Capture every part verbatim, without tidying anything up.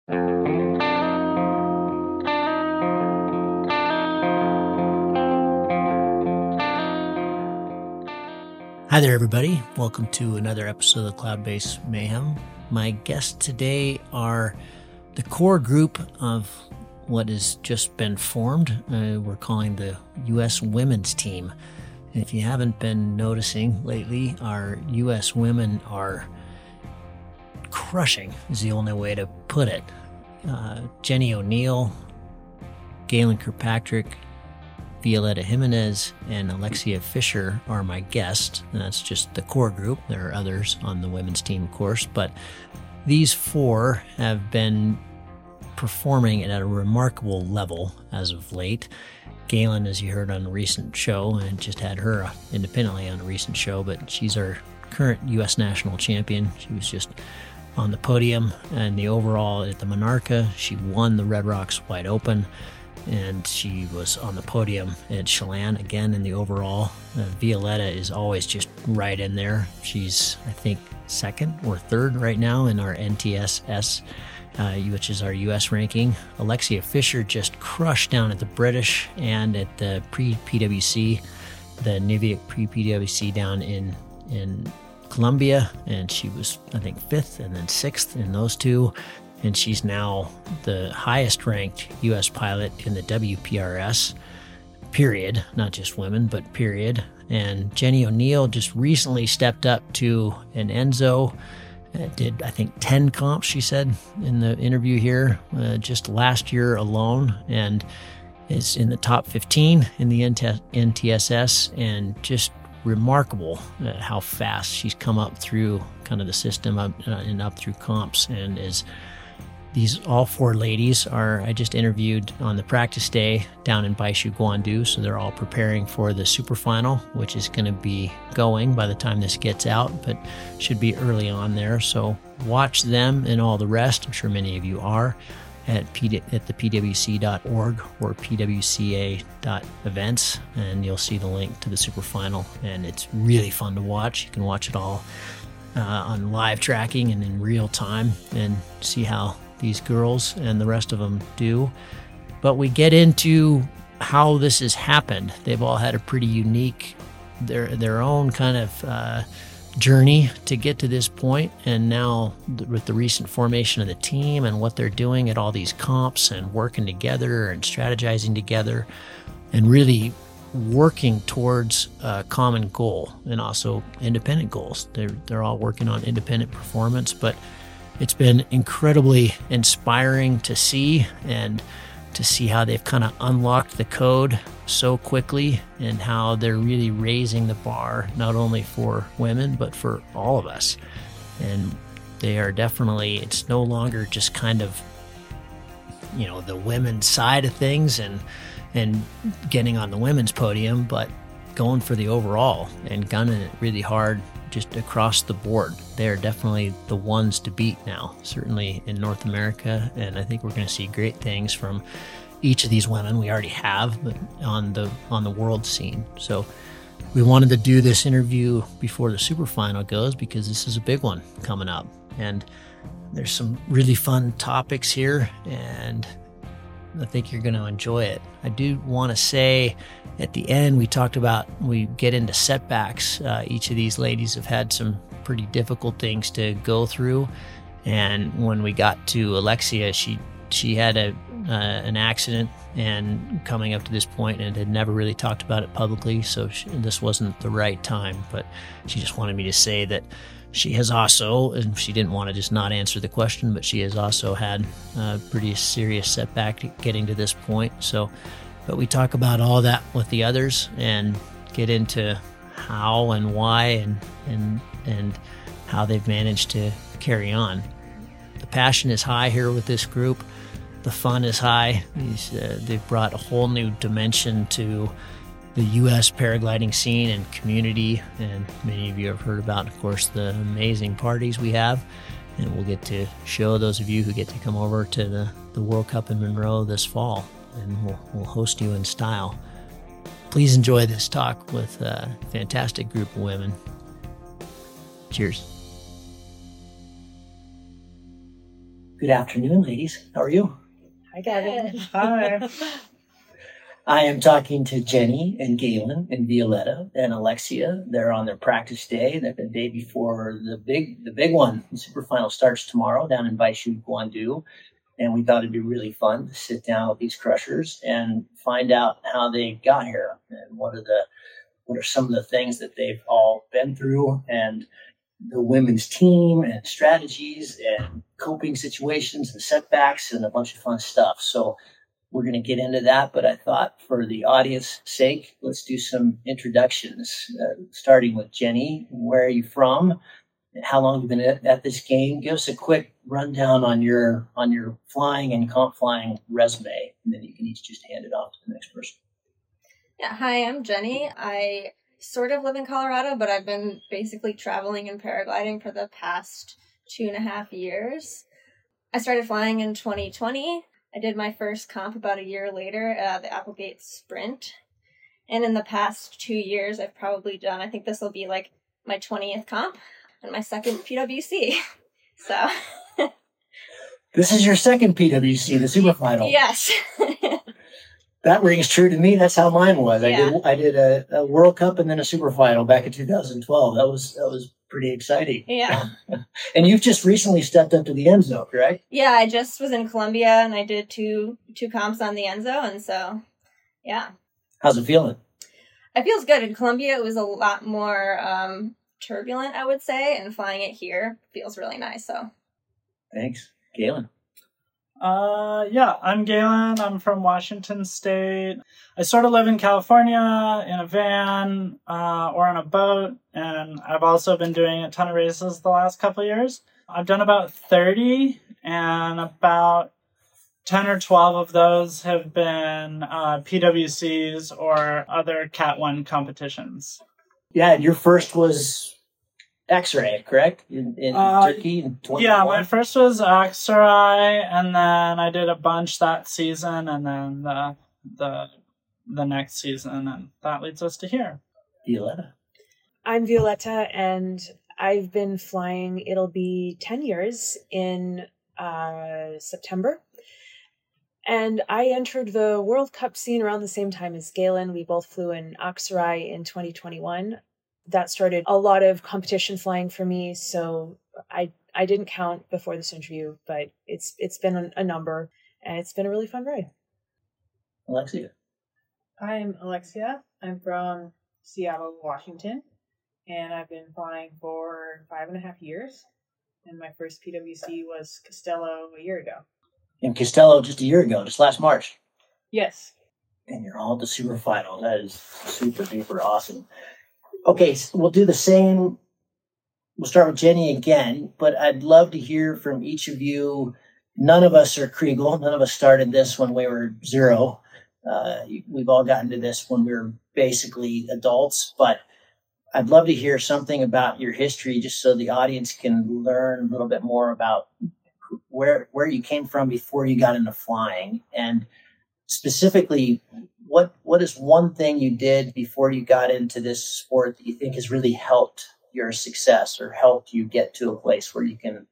Hi there, everybody. Welcome to another episode of Cloud-Based Mayhem. My guests today are the core group of what has just been formed. Uh, we're calling the U S Women's Team. And if you haven't been noticing lately, our U S women are crushing, is the only way to put it. Uh, Jenny O'Neill, Galen Kirkpatrick, Violeta Jimenez, and Alexia Fisher are my guests. And that's just the core group. There are others on the women's team, of course, but these four have been performing at a remarkable level as of late. Galen, as you heard on a recent show, and just had her independently on a recent show, but she's our current U S national champion. She was just on the podium and the overall at the Monarca. She won the Red Rocks Wide Open, and she was on the podium at Chelan again in the overall. Uh, Violeta is always just right in there. She's, I think, second or third right now in our N T S S, uh, which is our U S ranking. Alexia Fisher just crushed down at the British and at the pre-P W C, the Nivea pre-P W C down in, in Colombia, and she was, I think, fifth and then sixth in those two. And she's now the highest ranked U S pilot in the W P R S, period, not just women, but period. And Jenny O'Neill just recently stepped up to an Enzo, uh, did, I think, ten comps, she said in the interview here, uh, just last year alone, and is in the top fifteen in the N T S S, and just remarkable uh, how fast she's come up through kind of the system up, uh, and up through comps, and is... These all four ladies are, I just interviewed on the practice day down in Baishu, Guangdu, so they're all preparing for the super final, which is going to be going by the time this gets out, but should be early on there. So watch them and all the rest. I'm sure many of you are at, P- at the P W C dot org or P W C A dot events, and you'll see the link to the super final, and it's really fun to watch. You can watch it all uh, on live tracking and in real time and see how these girls and the rest of them do. But we get into how this has happened. They've all had a pretty unique, their their own kind of uh, journey to get to this point. And now with the recent formation of the team and what they're doing at all these comps and working together and strategizing together and really working towards a common goal and also independent goals. They're, they're all working on independent performance, but it's been incredibly inspiring to see, and to see how they've kind of unlocked the code so quickly, and how they're really raising the bar, not only for women, but for all of us. And they are definitely, it's no longer just kind of, you know, the women's side of things and, and getting on the women's podium, but going for the overall and gunning it really hard just across the board. They're definitely the ones to beat now, certainly in North America, and I think we're going to see great things from each of these women. We already have, but on the on the world scene. So we wanted to do this interview before the super final goes, because this is a big one coming up, and there's some really fun topics here, and I think you're going to enjoy it. I do want to say at the end, we talked about, we get into setbacks. Uh, each of these ladies have had some pretty difficult things to go through. And when we got to Alexia, she she had a uh, an accident and coming up to this point, and had never really talked about it publicly. So she, this wasn't the right time, but she just wanted me to say that she has also, and she didn't want to just not answer the question, but she has also had a pretty serious setback getting to this point. So, but we talk about all that with the others and get into how and why and and and how they've managed to carry on. The passion is high here with this group. The fun is high. These, uh, they've brought a whole new dimension to the U S paragliding scene and community, and many of you have heard about, of course, the amazing parties we have, and we'll get to show those of you who get to come over to the, the World Cup in Monroe this fall, and we'll, we'll host you in style. Please enjoy this talk with a fantastic group of women. Cheers. Good afternoon, ladies. How are you? Hi, Gavin. Hi. I am talking to Jenny and Galen and Violetta and Alexia. They're on their practice day. They're the day before the big the big one. The super final starts tomorrow down in Baishu, Guangdu. And we thought it'd be really fun to sit down with these crushers and find out how they got here and what are the what are some of the things that they've all been through, and the women's team and strategies and coping situations and setbacks and a bunch of fun stuff. So we're going to get into that, but I thought for the audience's sake, let's do some introductions, uh, starting with Jenny. Where are you from? How long have you been at, at this game? Give us a quick rundown on your on your flying and comp flying resume, and then you can each just hand it off to the next person. Yeah, hi, I'm Jenny. I sort of live in Colorado, but I've been basically traveling and paragliding for the past two and a half years. I started flying in twenty twenty. I did my first comp about a year later, uh, the Applegate Sprint. And in the past two years, I've probably done, I think this will be like my twentieth comp and my second P W C. So. This is your second P W C, the super final. Yes. That rings true to me. That's how mine was. Yeah. I did I did a, a World Cup and then a super final back in two thousand twelve. That was that was pretty exciting. Yeah. And you've just recently stepped up to the Enzo, correct? Yeah, I just was in Colombia and I did two two comps on the Enzo, and so yeah. How's it feeling? It feels good. In Colombia, it was a lot more um, turbulent, I would say, and flying it here feels really nice. So, Thanks, Galen. Uh, yeah, I'm Galen. I'm from Washington State. I sort of live in California in a van uh, or on a boat, and I've also been doing a ton of races the last couple of years. I've done about thirty, and about ten or twelve of those have been uh, P W Cs or other Cat one competitions. Yeah, and your first was X-Ray, correct? In, in Uh, Turkey in twenty-one? Yeah, my first was X-Ray, and then I did a bunch that season, and then the the the next season, and that leads us to here. Violetta. I'm Violetta, and I've been flying, it'll be ten years in uh, September. And I entered the World Cup scene around the same time as Galen. We both flew in Aksaray in twenty twenty-one. That started a lot of competition flying for me, so I I didn't count before this interview, but it's it's been a, a number, and it's been a really fun ride. Alexia. I'm Alexia. I'm from Seattle, Washington, and I've been flying for five and a half years. And my first P W C was Costello a year ago. In Costello just a year ago, just last March. Yes. And you're all at the super final. That is super duper awesome. Okay, so we'll do the same. We'll start with Jenny again, but I'd love to hear from each of you. None of us are Kriegel. None of us started this when we were zero. Uh, we've all gotten to this when we were basically adults, but I'd love to hear something about your history just so the audience can learn a little bit more about where where you came from before you got into flying, and specifically, what what is one thing you did before you got into this sport that you think has really helped your success or helped you get to a place where you can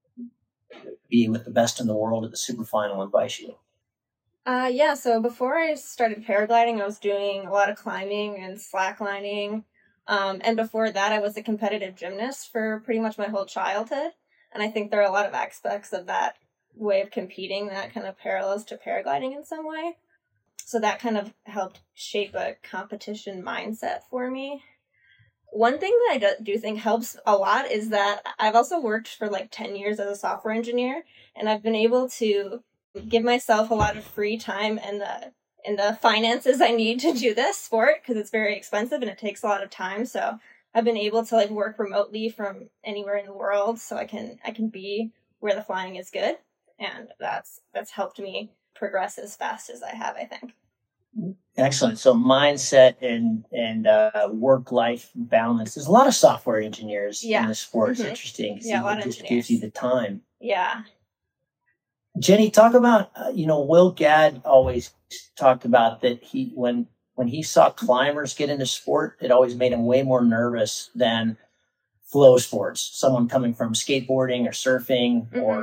be with the best in the world at the super final in Baishu? uh, yeah. So before I started paragliding, I was doing a lot of climbing and slacklining, um, and before that, I was a competitive gymnast for pretty much my whole childhood. And I think there are a lot of aspects of that way of competing that kind of parallels to paragliding in some way. So that kind of helped shape a competition mindset for me. One thing that I do think helps a lot is that I've also worked for like ten years as a software engineer, and I've been able to give myself a lot of free time and the and the finances I need to do this sport, because it's very expensive and it takes a lot of time. So I've been able to like work remotely from anywhere in the world, so I can I can be where the flying is good, and that's that's helped me progress as fast as I have, I think. Excellent. So mindset and and uh, work life balance. There's a lot of software engineers yeah. in the sport. It's mm-hmm. interesting. Yeah, a lot it of just engineers. gives you the time. Yeah. Jenny, talk about uh, you know Will Gadd always talked about that he when when he saw climbers get into sport, it always made him way more nervous than flow sports. Someone coming from skateboarding or surfing mm-hmm. or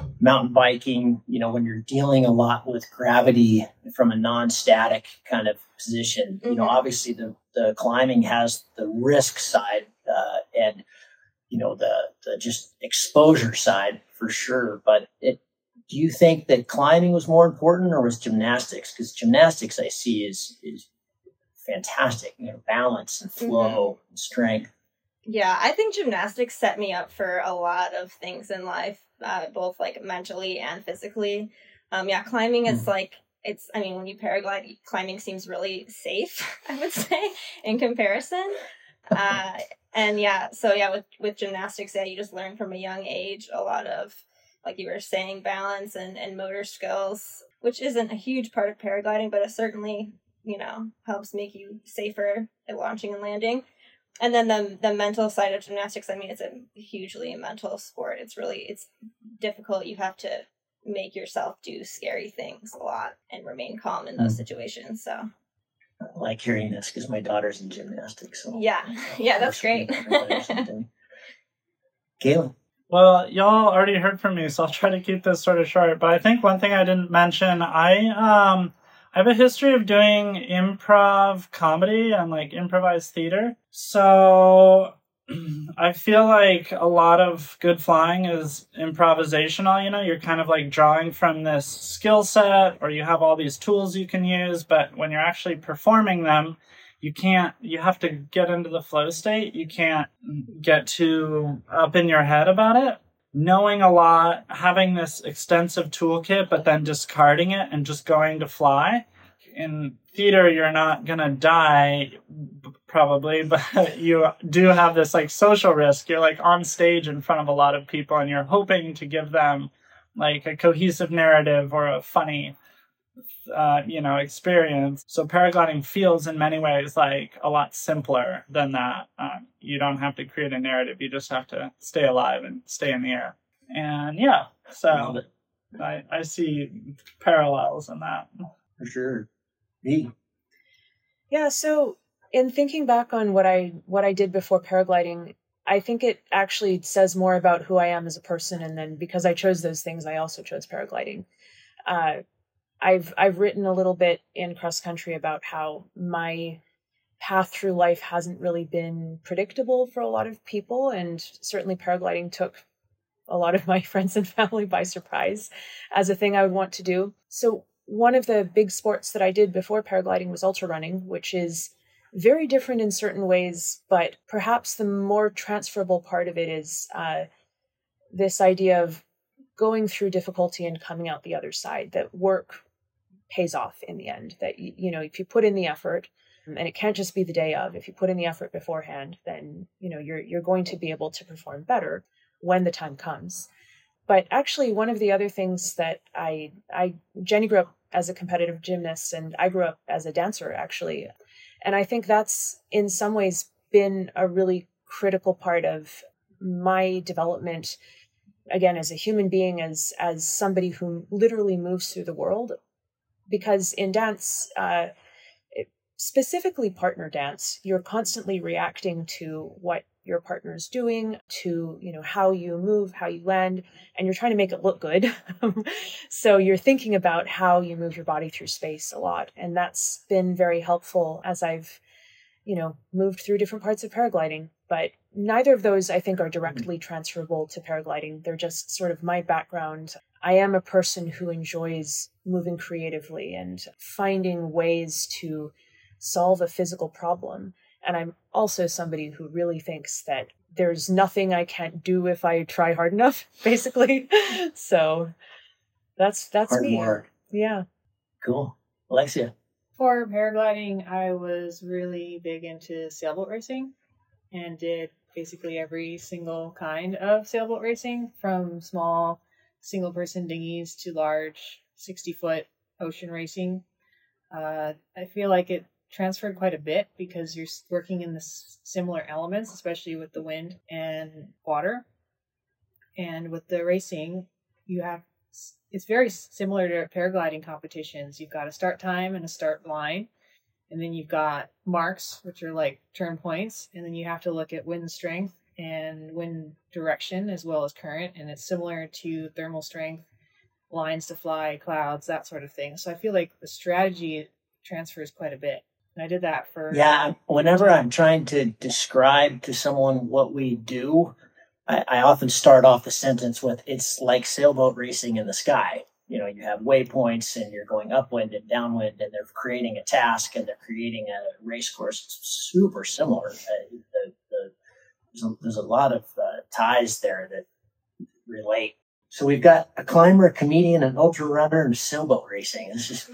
mountain biking, you know, when you're dealing a lot with gravity from a non-static kind of position, you know, Mhm. obviously the, the climbing has the risk side uh, and, you know, the, the just exposure side for sure. But it, do you think that climbing was more important or was gymnastics? Because gymnastics I see is, is fantastic, you know, balance and flow and strength. Yeah, I think gymnastics set me up for a lot of things in life, uh, both like mentally and physically. Um, yeah, climbing is Mhm. like, it's, I mean, when you paraglide, climbing seems really safe, I would say, in comparison. Uh, and yeah, so yeah, with, with gymnastics, yeah, you just learn from a young age a lot of, like you were saying, balance and, and motor skills, which isn't a huge part of paragliding, but it certainly, you know, helps make you safer at launching and landing. And then the the mental side of gymnastics, I mean, it's a hugely mental sport. It's really, it's difficult. You have to make yourself do scary things a lot and remain calm in those Mm. situations. So I like hearing this because my daughter's in gymnastics. So yeah, yeah, that's great. Galen. Well, y'all already heard from me, so I'll try to keep this sort of short. But I think one thing I didn't mention, I um I have a history of doing improv comedy and like improvised theater. So I feel like a lot of good flying is improvisational, you know, you're kind of like drawing from this skill set or you have all these tools you can use, but when you're actually performing them, you can't, you have to get into the flow state. You can't get too up in your head about it. Knowing a lot, having this extensive toolkit, but then discarding it and just going to fly. In theater, you're not going to die, probably, but you do have this like social risk. You're like on stage in front of a lot of people and you're hoping to give them like a cohesive narrative or a funny Uh, you know, experience. So paragliding feels in many ways like a lot simpler than that. Um, you don't have to create a narrative. You just have to stay alive and stay in the air. And yeah, so I, I see parallels in that. For sure. Me. Yeah, so in thinking back on what I what I did before paragliding, I think it actually says more about who I am as a person, and then because I chose those things, I also chose paragliding. Uh, I've I've written a little bit in cross country about how my path through life hasn't really been predictable for a lot of people, and certainly paragliding took a lot of my friends and family by surprise as a thing I would want to do. So one of the big sports that I did before paragliding was ultra running, which is very different in certain ways, but perhaps the more transferable part of it is uh, this idea of going through difficulty and coming out the other side, that work pays off in the end, that, you know, if you put in the effort, and it can't just be the day of, if you put in the effort beforehand, then, you know, you're, you're going to be able to perform better when the time comes. But actually, one of the other things that I, I, Jenny grew up as a competitive gymnast and I grew up as a dancer, actually. And I think that's in some ways been a really critical part of my development, again, as a human being, as, as somebody who literally moves through the world. Because in dance, uh, specifically partner dance, you're constantly reacting to what your partner's doing, to, you know, how you move, how you land, and you're trying to make it look good. So you're thinking about how you move your body through space a lot. And that's been very helpful as I've, you know, moved through different parts of paragliding. But neither of those, I think, are directly transferable to paragliding. They're just sort of my background. I am a person who enjoys moving creatively and finding ways to solve a physical problem. And I'm also somebody who really thinks that there's nothing I can't do if I try hard enough, basically. So that's that's Hard me. work. Yeah. Cool. Alexia. For paragliding, I was really big into sailboat racing and did basically every single kind of sailboat racing, from small single-person dinghies to large sixty-foot ocean racing. Uh, I feel like it transferred quite a bit because you're working in the s- similar elements, especially with the wind and water. And with the racing, you have it's very similar to paragliding competitions. You've got a start time and a start line, and then you've got marks, which are like turn points, and then you have to look at wind strength and wind direction as well as current, and it's similar to thermal strength, lines to fly, clouds, that sort of thing. So I feel like the strategy transfers quite a bit. And I did that for... Yeah, whenever I'm trying to describe to someone what we do, I, I often start off the sentence with, it's like sailboat racing in the sky. You know, you have waypoints and you're going upwind and downwind, and they're creating a task and they're creating a race course. It's super similar. Uh, the, the, there's, a, there's a lot of uh, ties there that relate. So we've got a climber, a comedian, an ultra runner, and sailboat racing. This is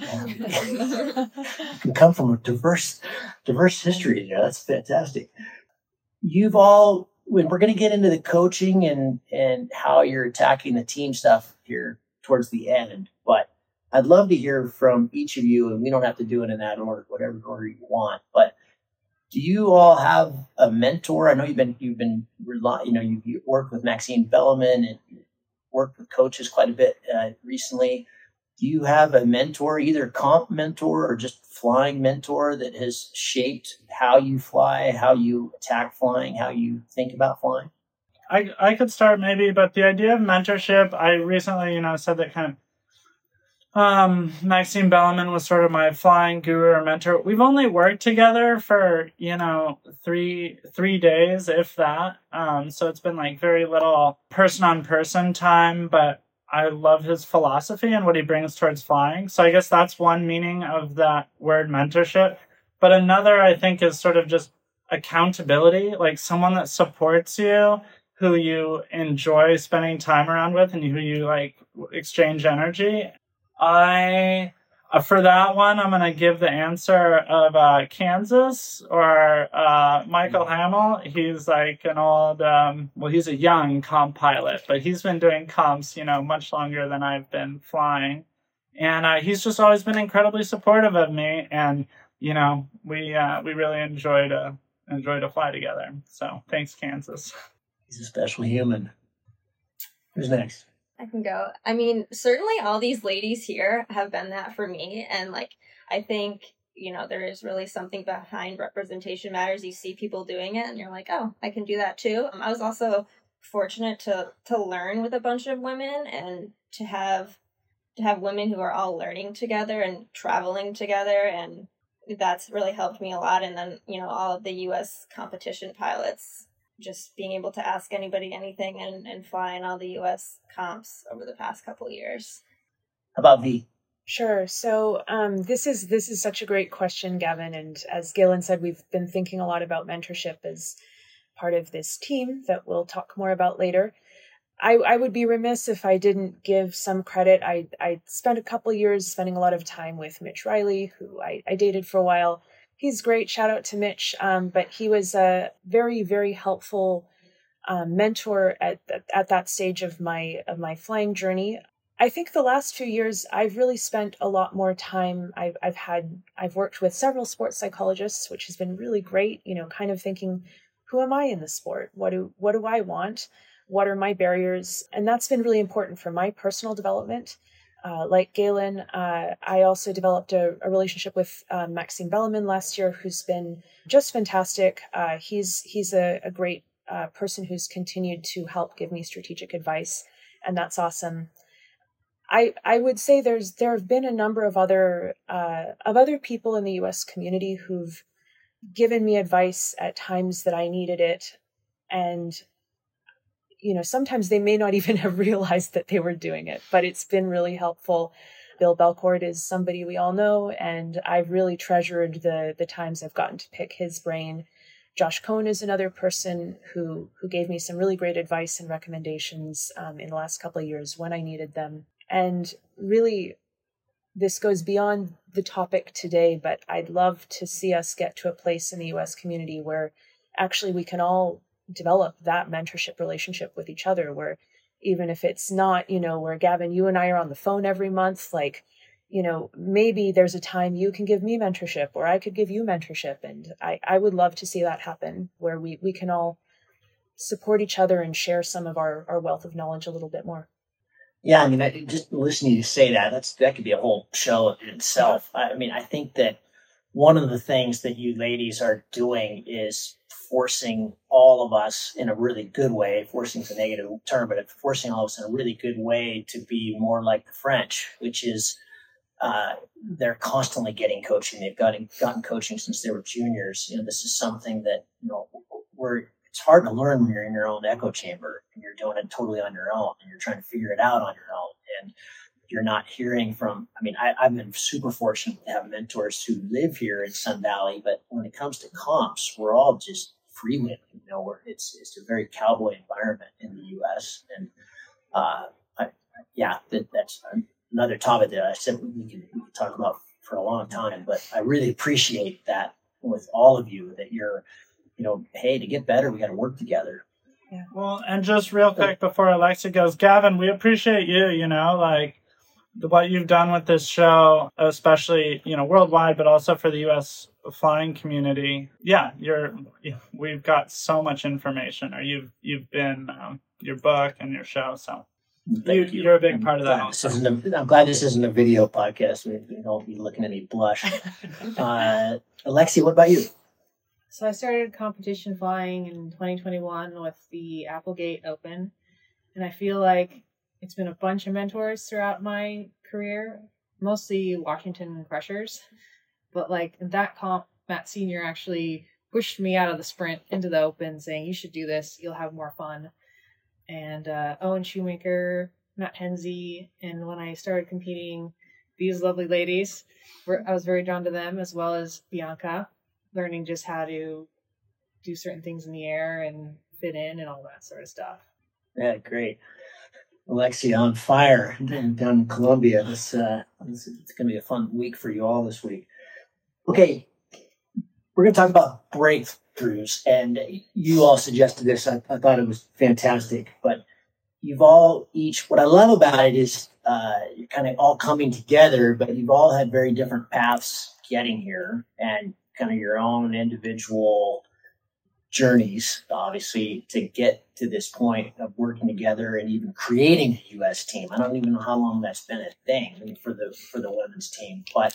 can come from a diverse, diverse history. You know, that's fantastic. You've all, when we're going to get into the coaching and and how you're attacking the team stuff here towards the end, but I'd love to hear from each of you, and we don't have to do it in that order, whatever order you want. But do you all have a mentor? I know you've been you've been rely, you know, you you worked with Maxine Belleman and worked with coaches quite a bit uh, recently. Do you have a mentor, either comp mentor or just flying mentor, that has shaped how you fly, how you attack flying, how you think about flying? I I could start maybe, but the idea of mentorship, I recently, you know, said that kind of um, Maxine Belleman was sort of my flying guru or mentor. We've only worked together for, you know, three three days, if that. Um, so it's been like very little person-on-person time, but I love his philosophy and what he brings towards flying. So I guess that's one meaning of that word mentorship. But another, I think, is sort of just accountability, like someone that supports you, who you enjoy spending time around with and who you like exchange energy. I, uh, for that one, I'm going to give the answer of uh, Kansas or uh, Michael Hamill. He's like an old, um, well, he's a young comp pilot, but he's been doing comps, you know, much longer than I've been flying. And uh, he's just always been incredibly supportive of me. And, you know, we uh, we really enjoy to, enjoy to fly together. So thanks, Kansas. He's a special human. Who's next? I can go. I mean, certainly all these ladies here have been that for me. And like, I think, you know, there is really something behind representation matters. You see people doing it and you're like, oh, I can do that too. Um, I was also fortunate to, to learn with a bunch of women and to have, to have women who are all learning together and traveling together. And that's really helped me a lot. And then, you know, all of the U S competition pilots, just being able to ask anybody anything and, and flying all the U S comps over the past couple of years. How about V? Sure. So um, this is this is such a great question, Gavin. And as Galen said, we've been thinking a lot about mentorship as part of this team that we'll talk more about later. I, I would be remiss if I didn't give some credit. I, I spent a couple of years spending a lot of time with Mitch Riley, who I, I dated for a while. He's great. Shout out to Mitch. Um, but he was a very, very helpful um, mentor at at that stage of my of my flying journey. I think the last few years I've really spent a lot more time. I've I've had I've worked with several sports psychologists, which has been really great. You know, kind of thinking, who am I in the sport? What do what do I want? What are my barriers? And that's been really important for my personal development. Uh, like Galen, uh, I also developed a, a relationship with uh, Maxine Belleman last year, who's been just fantastic. Uh, he's he's a, a great uh, person who's continued to help give me strategic advice, and that's awesome. I I would say there's there have been a number of other uh, of other people in the U S community who've given me advice at times that I needed it, and you know, sometimes they may not even have realized that they were doing it, but it's been really helpful. Bill Belcourt is somebody we all know, and I've really treasured the the times I've gotten to pick his brain. Josh Cohn is another person who who gave me some really great advice and recommendations um, in the last couple of years when I needed them. And really, this goes beyond the topic today, but I'd love to see us get to a place in the U S community where actually we can all develop that mentorship relationship with each other, where even if it's not, you know, where Gavin, you and I are on the phone every month, like, you know, maybe there's a time you can give me mentorship or I could give you mentorship. And I, I would love to see that happen, where we, we can all support each other and share some of our, our wealth of knowledge a little bit more. Yeah, I mean, I, just listening to you say that, that's that could be a whole show in itself. I mean, I think that one of the things that you ladies are doing is forcing all of us in a really good way, forcing is a negative term, but forcing all of us in a really good way to be more like the French, which is uh, they're constantly getting coaching. They've gotten, gotten coaching since they were juniors. You know, this is something that, you know, we're, it's hard to learn when you're in your own echo chamber and you're doing it totally on your own and you're trying to figure it out on your own. And you're not hearing from, I mean, I, I've been super fortunate to have mentors who live here in Sun Valley, but when it comes to comps, we're all just freewheeling, you know, where it's, it's a very cowboy environment in the U S. And, uh, I, yeah, that, that's another topic that I said we can, we can talk about for a long time, but I really appreciate that with all of you, that you're, you know, hey, to get better, we got to work together. Yeah. Well, and just real quick before Alexia goes, Gavin, we appreciate you, you know, like what you've done with this show, especially, you know, worldwide, but also for the U S flying community. Yeah, you're, we've got so much information, or you've, you've been, um, your book and your show. So you, you. you're a big I'm part of glad that. This isn't a, I'm glad this isn't a video podcast. We, we don't be looking at me blush. uh, Alexia, what about you? So I started competition flying in twenty twenty-one with the Applegate Open, and I feel like it's been a bunch of mentors throughout my career, mostly Washington Crushers, but like in that comp, Matt Senior actually pushed me out of the sprint into the Open, saying, you should do this, you'll have more fun. And uh, Owen Shoemaker, Matt Hensey, and when I started competing, these lovely ladies, were, I was very drawn to them, as well as Bianca, learning just how to do certain things in the air and fit in and all that sort of stuff. Yeah, great. Alexia on fire down in Colombia. This, uh, this it's going to be a fun week for you all this week. Okay, we're going to talk about breakthroughs, and you all suggested this. I, I thought it was fantastic, but you've all each, what I love about it is uh, you're kind of all coming together, but you've all had very different paths getting here and kind of your own individual journeys, obviously, to get to this point of working together and even creating a U S team. I don't even know how long that's been a thing for the for the women's team, but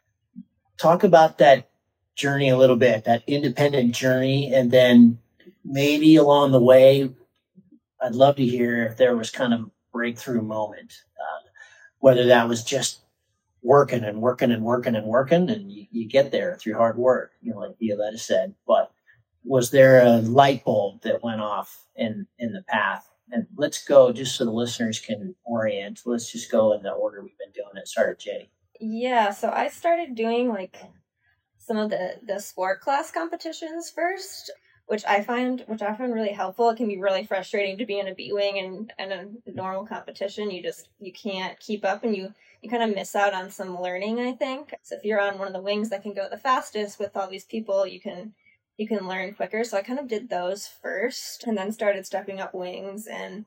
talk about that journey a little bit, that independent journey, and then maybe along the way, I'd love to hear if there was kind of a breakthrough moment, uh, whether that was just working and working and working and working, and you, you get there through hard work, you know, like Violetta said, but was there a light bulb that went off in, in the path? And let's go, just so the listeners can orient, let's just go in the order we've been doing it. Start with Jay. Yeah, so I started doing like some of the, the sport class competitions first, which I find which I find really helpful. It can be really frustrating to be in a B-wing and, and a normal competition. You just, you can't keep up, and you, you kind of miss out on some learning, I think. So if you're on one of the wings that can go the fastest with all these people, you can you can learn quicker. So I kind of did those first and then started stepping up wings. And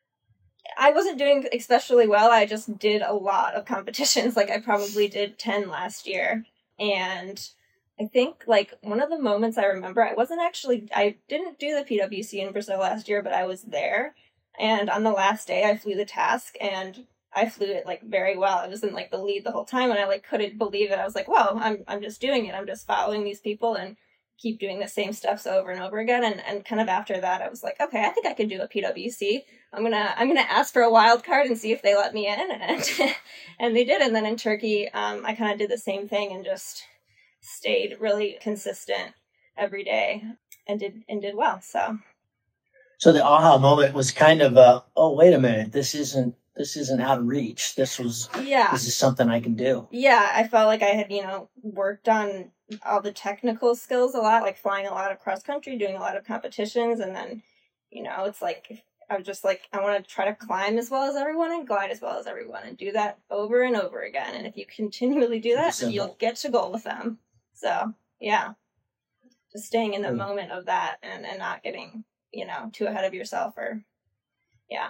I wasn't doing especially well. I just did a lot of competitions. Like I probably did ten last year. And I think like one of the moments I remember, I wasn't actually, I didn't do the P W C in Brazil last year, but I was there. And on the last day I flew the task, and I flew it like very well. I was in like the lead the whole time, and I like couldn't believe it. I was like, wow, I'm I'm just doing it. I'm just following these people and keep doing the same stuff over and over again. And and kind of after that, I was like, okay, I think I could do a P W C. I'm gonna I'm gonna ask for a wild card and see if they let me in, and and they did. And then in Turkey, um, I kind of did the same thing and just stayed really consistent every day and did and did well. So, so the aha moment was kind of a, oh wait a minute, this isn't this isn't out of reach. This was yeah, this is something I can do. Yeah, I felt like I had you know worked on all the technical skills a lot, like flying a lot of cross country, doing a lot of competitions, and then you know it's like I was just like I want to try to climb as well as everyone and glide as well as everyone and do that over and over again. And if you continually do that, you'll get to goal with them. So, yeah, just staying in the mm. moment of that and, and not getting, you know, too ahead of yourself or, yeah.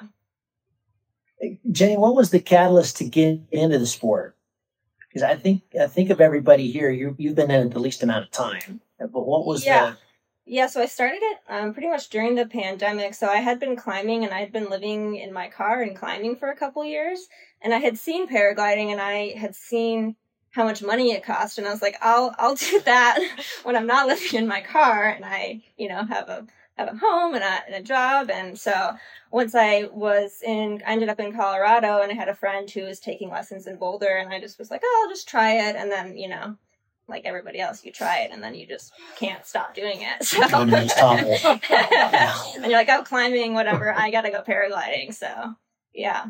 Jenny, what was the catalyst to get into the sport? Because I think I think of everybody here, you, you've been in it the least amount of time. But what was yeah. the... Yeah, so I started it um, pretty much during the pandemic. So I had been climbing, and I had been living in my car and climbing for a couple years. And I had seen paragliding, and I had seen how much money it cost. And I was like, I'll, I'll do that when I'm not living in my car and I, you know, have a, have a home and a, and a job. And so once I was in, I ended up in Colorado, and I had a friend who was taking lessons in Boulder, and I just was like, oh, I'll just try it. And then, you know, like everybody else, you try it and then you just can't stop doing it. So and you're like, oh, climbing, whatever, I gotta go paragliding. So yeah.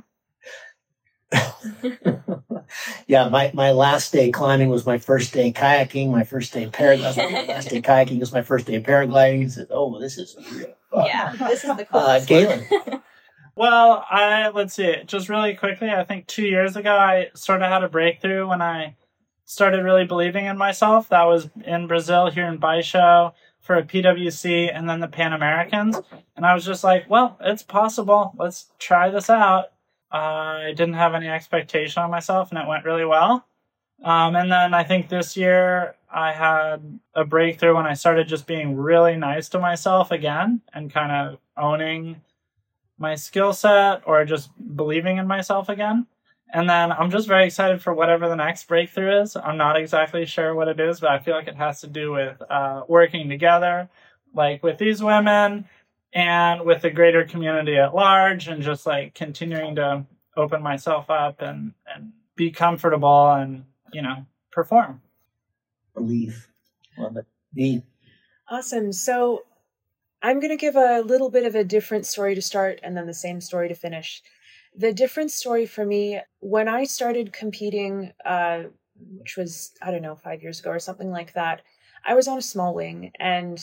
Yeah, my, my last day climbing was my first day kayaking. My first day paragliding. My last day kayaking was my first day paragliding. I said, "Oh, this is real fun." Yeah, this is the coolest. Uh, Galen. Well, I let's see. Just really quickly, I think two years ago, I sort of had a breakthrough when I started really believing in myself. That was in Brazil, here in Baixo, for a P W C and then the Pan Americans. And I was just like, well, it's possible. Let's try this out. I didn't have any expectation on myself, and it went really well. Um, and then I think this year I had a breakthrough when I started just being really nice to myself again and kind of owning my skill set or just believing in myself again. And then I'm just very excited for whatever the next breakthrough is. I'm not exactly sure what it is, but I feel like it has to do with uh, working together, like with these women, and with the greater community at large, and just like continuing to open myself up and, and be comfortable and, you know, perform. Believe. Love it. Me. Awesome. So I'm going to give a little bit of a different story to start and then the same story to finish. The different story for me, when I started competing, uh, which was, I don't know, five years ago or something like that, I was on a small wing, and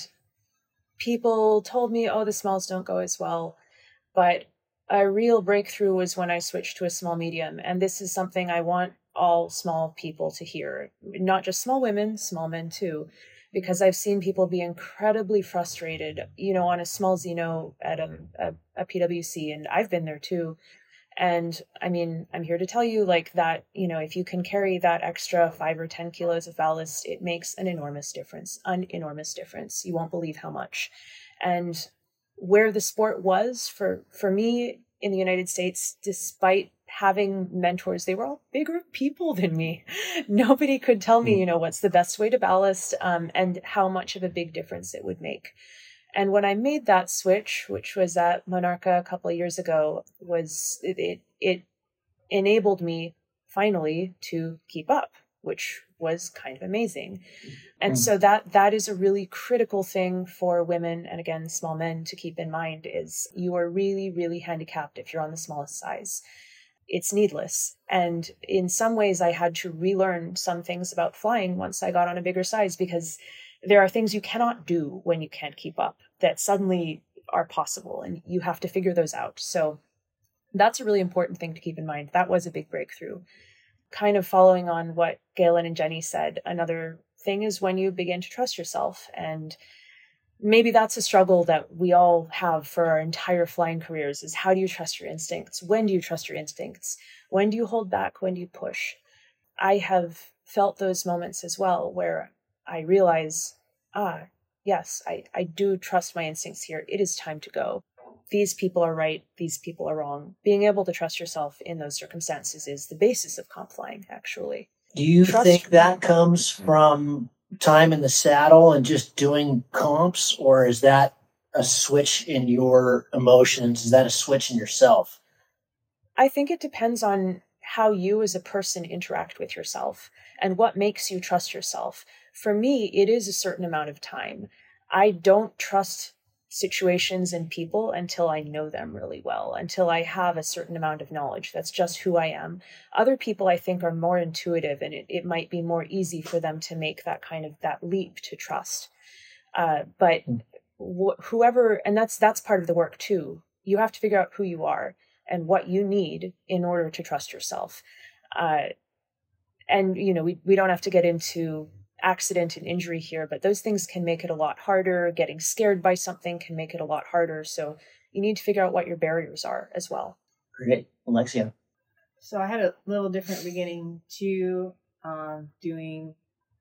people told me, oh, the smalls don't go as well. But a real breakthrough was when I switched to a small medium. And this is something I want all small people to hear, not just small women, small men too, because I've seen people be incredibly frustrated, you know, on a small Xeno at a, a, a P W C, and I've been there too. And I mean, I'm here to tell you like that, you know, if you can carry that extra five or ten kilos of ballast, it makes an enormous difference, an enormous difference. You won't believe how much. And where the sport was for, for me in the United States, despite having mentors, they were all bigger people than me. Nobody could tell me, you know, what's the best way to ballast, um, and how much of a big difference it would make. And when I made that switch, which was at Monarca a couple of years ago, was it, it, it enabled me finally to keep up, which was kind of amazing. And mm. so that that is a really critical thing for women, and again, small men, to keep in mind, is you are really, really handicapped if you're on the smallest size. It's needless. And in some ways, I had to relearn some things about flying once I got on a bigger size, because there are things you cannot do when you can't keep up that suddenly are possible, and you have to figure those out. So that's a really important thing to keep in mind. That was a big breakthrough. Kind of following on what Galen and Jenny said, another thing is when you begin to trust yourself. And maybe that's a struggle that we all have for our entire flying careers, is how do you trust your instincts? When do you trust your instincts? When do you hold back? When do you push? I have felt those moments as well, where I realize, ah, yes, I, I do trust my instincts here. It is time to go. These people are right. These people are wrong. Being able to trust yourself in those circumstances is the basis of comp flying, actually. Do you Trust- think that comes from time in the saddle and just doing comps, or is that a switch in your emotions? Is that a switch in yourself? I think it depends on how you as a person interact with yourself and what makes you trust yourself. For me, it is a certain amount of time. I don't trust situations and people until I know them really well, until I have a certain amount of knowledge. That's just who I am. Other people, I think, are more intuitive, and it, it might be more easy for them to make that kind of that leap to trust. Uh, but wh- whoever, and that's that's part of the work too. You have to figure out who you are and what you need in order to trust yourself. Uh, and, you know, we, we don't have to get into accident and injury here, but those things can make it a lot harder. Getting scared by something can make it a lot harder. So you need to figure out what your barriers are as well. Great. Alexia. So I had a little different beginning to um, doing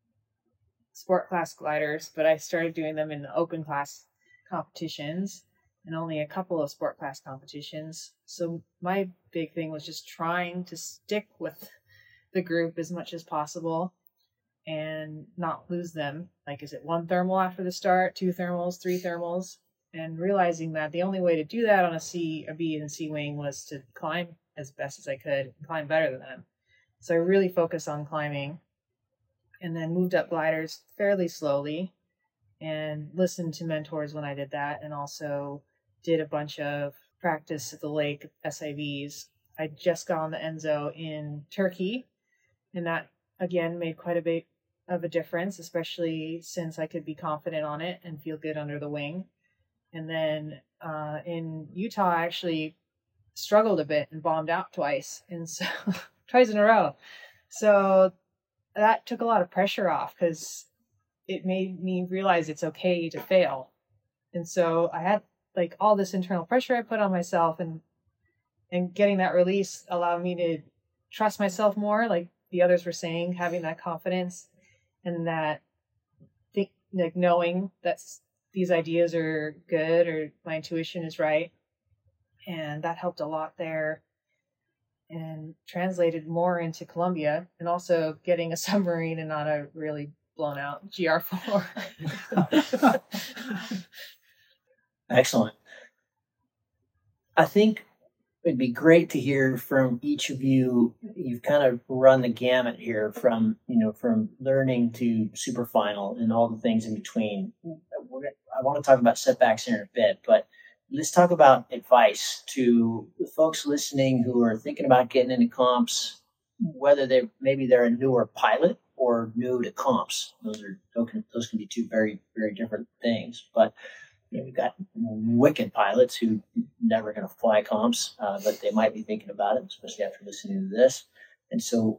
sport class gliders, but I started doing them in the open class competitions and only a couple of sport class competitions. So my big thing was just trying to stick with the group as much as possible and not lose them. Like, is it one thermal after the start, two thermals, three thermals? And realizing that the only way to do that on a C, a B, and C wing was to climb as best as I could, climb better than them. So I really focused on climbing, and then moved up gliders fairly slowly and listened to mentors when I did that, and also did a bunch of practice at the lake S I Vs. I just got on the Enzo in Turkey, and that again made quite a bit of a difference, especially since I could be confident on it and feel good under the wing. And then uh, in Utah, I actually struggled a bit and bombed out twice, and so twice in a row. So that took a lot of pressure off, because it made me realize it's okay to fail. And so I had like all this internal pressure I put on myself, and and getting that release allowed me to trust myself more, like the others were saying, having that confidence and that think, like knowing that these ideas are good or my intuition is right. And that helped a lot there, and translated more into Colombia, and also getting a submarine and not a really blown out G R four. Excellent. I think it'd be great to hear from each of you. You've kind of run the gamut here from, you know, from learning to super final and all the things in between. We're gonna, I want to talk about setbacks here in a bit, but let's talk about advice to the folks listening who are thinking about getting into comps, whether they maybe they're a newer pilot or new to comps. Those are those can, those can be two very, very different things. But you know, we've got wicked pilots who never going to fly comps, uh, but they might be thinking about it, especially after listening to this. And so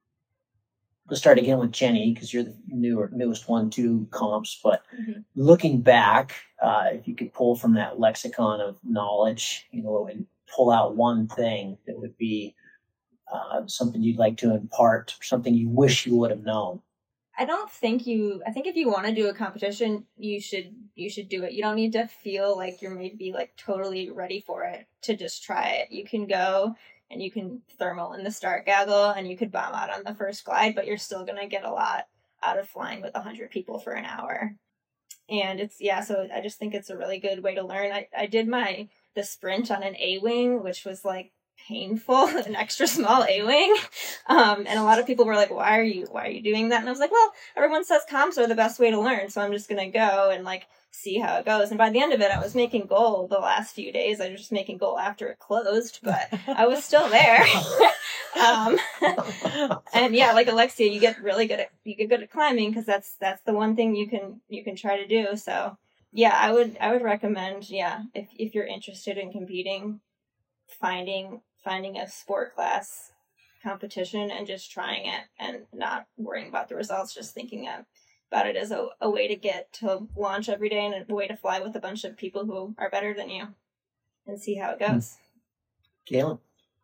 let's start again with Jenny, because you're the newer, newest one to comps. But mm-hmm. looking back, uh, if you could pull from that lexicon of knowledge, you know, and pull out one thing that would be uh, something you'd like to impart, something you wish you would have known. I don't think you, I think if you want to do a competition, you should, you should do it. You don't need to feel like you're maybe like totally ready for it to just try it. You can go and you can thermal in the start gaggle and you could bomb out on the first glide, but you're still going to get a lot out of flying with a hundred people for an hour. And it's, yeah, so I just think it's a really good way to learn. I, I did my, the sprint on an A-wing, which was like painful, an extra small A-wing. Um, and a lot of people were like, why are you, why are you doing that? And I was like, well, everyone says comps are the best way to learn. So I'm just going to go and like see how it goes. And by the end of it, I was making goal the last few days. I was just making goal after it closed, but I was still there. um, and yeah, like Alexia, you get really good at, you get good at climbing because that's, that's the one thing you can, you can try to do. So yeah, I would, I would recommend, yeah, if, if you're interested in competing, finding, finding a sport class competition and just trying it and not worrying about the results, just thinking of, about it as a, a way to get to launch every day and a way to fly with a bunch of people who are better than you and see how it goes. Galen?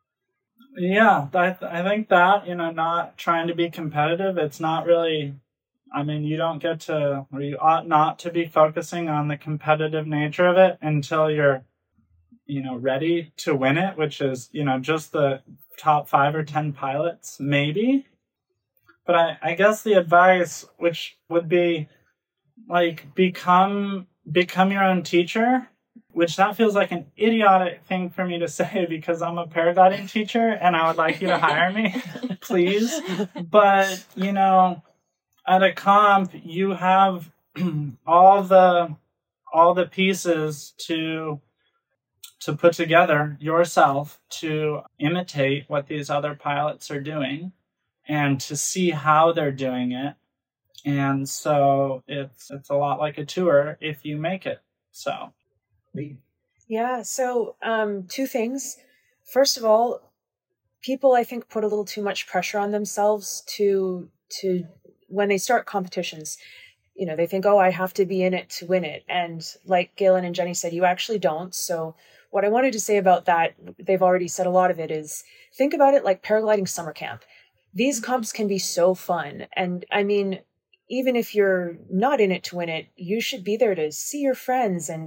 Yeah, I, th- I think that, you know, not trying to be competitive, it's not really, I mean, you don't get to, or you ought not to be focusing on the competitive nature of it until you're, you know, ready to win it, which is, you know, just the top five or ten pilots, maybe. But I, I guess the advice, which would be, like, become become your own teacher, which that feels like an idiotic thing for me to say because I'm a paragliding teacher and I would like you to hire me, please. But, you know, at a comp, you have all the all the pieces to to put together yourself to imitate what these other pilots are doing and to see how they're doing it. And so it's it's a lot like a tour if you make it. So yeah, so um two things. First of all, people I think put a little too much pressure on themselves to to when they start competitions. You know, they think, oh, I have to be in it to win it. And like Galen and Jenny said, you actually don't. So what I wanted to say about that, they've already said a lot of it, is think about it like paragliding summer camp. These comps can be so fun. And I mean, even if you're not in it to win it, you should be there to see your friends and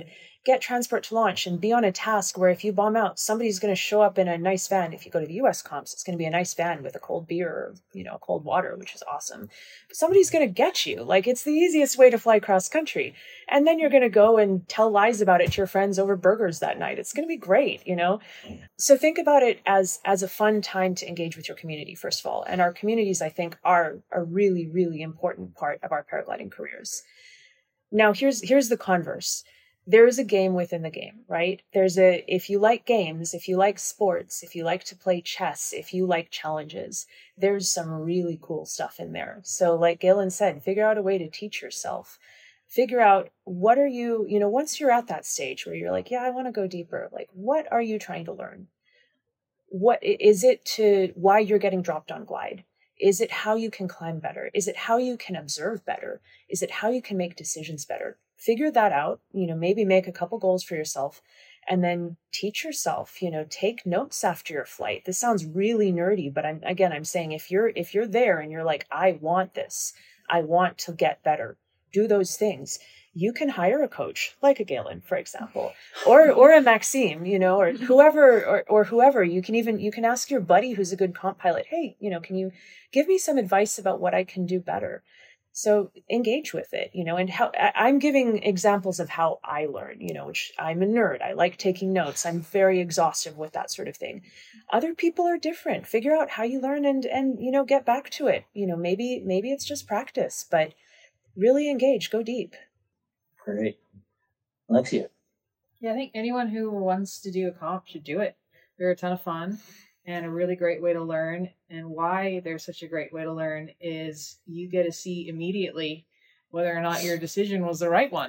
get transport to launch and be on a task where if you bomb out, somebody's going to show up in a nice van. If you go to the U S comps, it's going to be a nice van with a cold beer or, you know, cold water, which is awesome. But somebody's going to get you. Like, it's the easiest way to fly cross country. And then you're going to go and tell lies about it to your friends over burgers that night. It's going to be great, you know? So think about it as, as a fun time to engage with your community, first of all. And our communities, I think, are a really, really important part of our paragliding careers. Now, here's, here's the converse. There is a game within the game, right? There's a, if you like games, if you like sports, if you like to play chess, if you like challenges, there's some really cool stuff in there. So like Galen said, figure out a way to teach yourself. Figure out what are you, you know, once you're at that stage where you're like, yeah, I want to go deeper. Like, what are you trying to learn? What is it to why you're getting dropped on glide? Is it how you can climb better? Is it how you can observe better? Is it how you can make decisions better? Figure that out, you know, maybe make a couple goals for yourself and then teach yourself, you know, take notes after your flight. This sounds really nerdy, but I'm, again, I'm saying if you're, if you're there and you're like, I want this, I want to get better, do those things. You can hire a coach like a Galen, for example, or, or a Maxime, you know, or whoever, or, or whoever. You can even, you can ask your buddy who's a good comp pilot, hey, you know, can you give me some advice about what I can do better? So engage with it, you know, and how I'm giving examples of how I learn, you know, which I'm a nerd. I like taking notes. I'm very exhaustive with that sort of thing. Other people are different. Figure out how you learn and, and, you know, get back to it. You know, maybe, maybe it's just practice, but really engage, go deep. Great. Alexia. Yeah, I think anyone who wants to do a comp should do it. They're a ton of fun and a really great way to learn. And why they're such a great way to learn is you get to see immediately whether or not your decision was the right one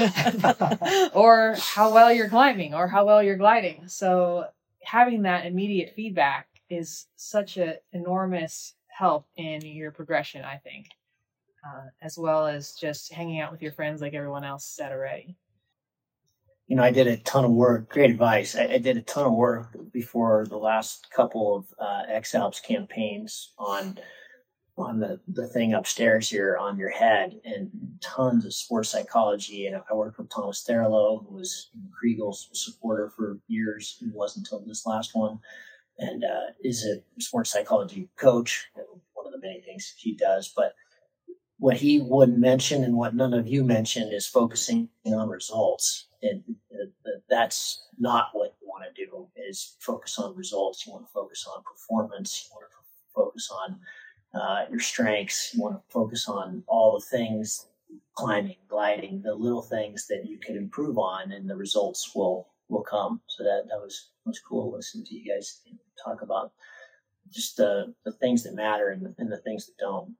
or how well you're climbing or how well you're gliding. So having that immediate feedback is such an enormous help in your progression, I think, uh, as well as just hanging out with your friends like everyone else said already. You know, I did a ton of work. Great advice. I, I did a ton of work before the last couple of uh, X Alps campaigns on on the, the thing upstairs here on your head, and tons of sports psychology. And I worked with Thomas Therilow, who was Kriegel's supporter for years. It wasn't until this last one, and uh, is a sports psychology coach. One of the many things he does, but what he wouldn't mention and what none of you mentioned is focusing on results. And that's not what you want to do, is focus on results. You want to focus on performance. You want to focus on uh, your strengths. You want to focus on all the things, climbing, gliding, the little things that you can improve on, and the results will, will come. So that, that was, was cool listening to you guys talk about just the, the things that matter and the, and the things that don't.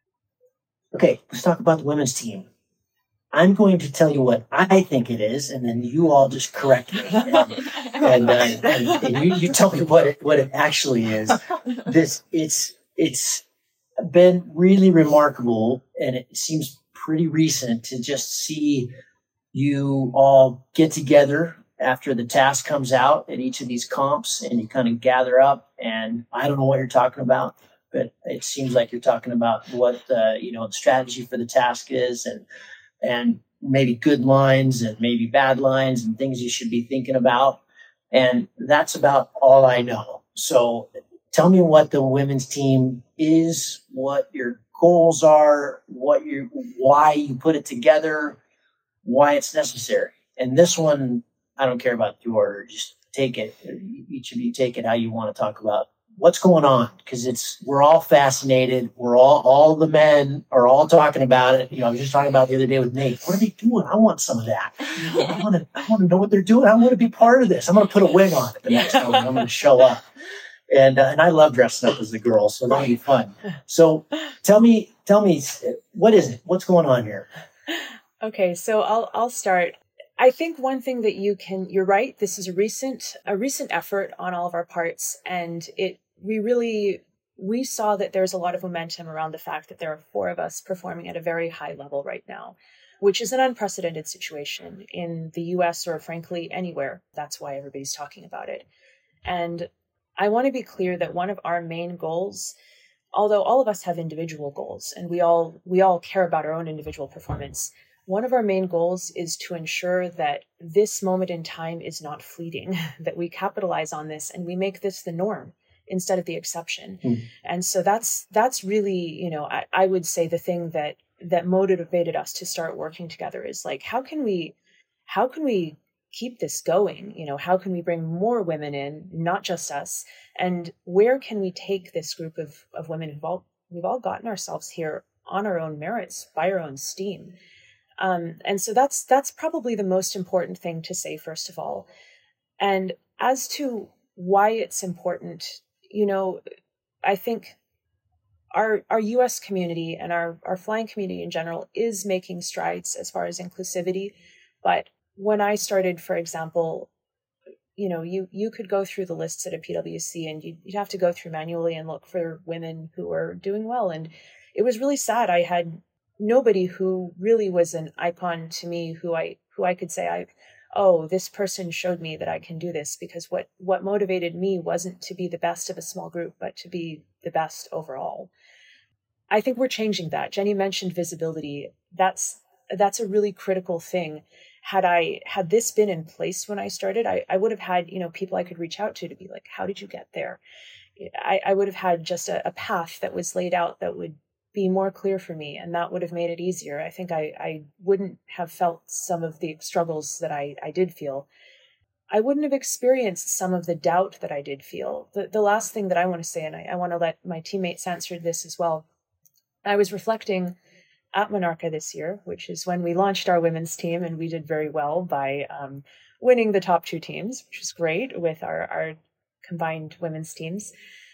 Okay, let's talk about the women's team. I'm going to tell you what I think it is, and then you all just correct me. And, and, uh, and, and you, you tell me what it, what it actually is. This, it's, it's been really remarkable, and it seems pretty recent to just see you all get together after the task comes out at each of these comps, and you kind of gather up, and I don't know what you're talking about, but it seems like you're talking about what the, you know, the strategy for the task is, and and maybe good lines and maybe bad lines and things you should be thinking about. And that's about all I know. So tell me what the women's team is, what your goals are, what you, why you put it together, why it's necessary. And this one, I don't care about the order. Just take it. Each of you take it how you want to talk about what's going on, because it's, we're all fascinated. We're all, all the men are all talking about it. You know, I was just talking about the other day with Nate. What are they doing? I want some of that. I want to, I want to know what they're doing. I want to be part of this. I'm going to put a wig on it the next time I'm going to show up. And, uh, and I love dressing up as the girl, so that'll be fun. So tell me, tell me, what is it? What's going on here? Okay. So I'll, I'll start. I think one thing that you can, you're right. This is a recent, a recent effort on all of our parts, and it, we really, we saw that there's a lot of momentum around the fact that there are four of us performing at a very high level right now, which is an unprecedented situation in the U S or frankly anywhere. That's why everybody's talking about it. And I want to be clear that one of our main goals, although all of us have individual goals and we all, we all care about our own individual performance, one of our main goals is to ensure that this moment in time is not fleeting, that we capitalize on this and we make this the norm instead of the exception. Mm. And so that's that's really, you know, I, I would say the thing that that motivated us to start working together is like, how can we how can we keep this going? You know, how can we bring more women in, not just us? And where can we take this group of, of women who've all, we've all gotten ourselves here on our own merits, by our own steam? Um, and so that's that's probably the most important thing to say, first of all. And as to why it's important, you know, I think our our U S community and our, our flying community in general is making strides as far as inclusivity. But when I started, for example, you know, you, you could go through the lists at a P W C and you'd, you'd have to go through manually and look for women who were doing well. And it was really sad. I had nobody who really was an icon to me who I who I could say, I, oh, this person showed me that I can do this, because what, what motivated me wasn't to be the best of a small group, but to be the best overall. I think we're changing that. Jenny mentioned visibility. That's that's a really critical thing. Had I had this been in place when I started, I, I would have had, you know, people I could reach out to to be like, how did you get there? I, I would have had just a, a path that was laid out that would be more clear for me, and that would have made it easier. I think I, I wouldn't have felt some of the struggles that I, I did feel. I wouldn't have experienced some of the doubt that I did feel. The, the last thing that I want to say, and I, I want to let my teammates answer this as well, I was reflecting at Monarca this year, which is when we launched our women's team, and we did very well by um, winning the top two teams, which was great with our, our combined women's teams.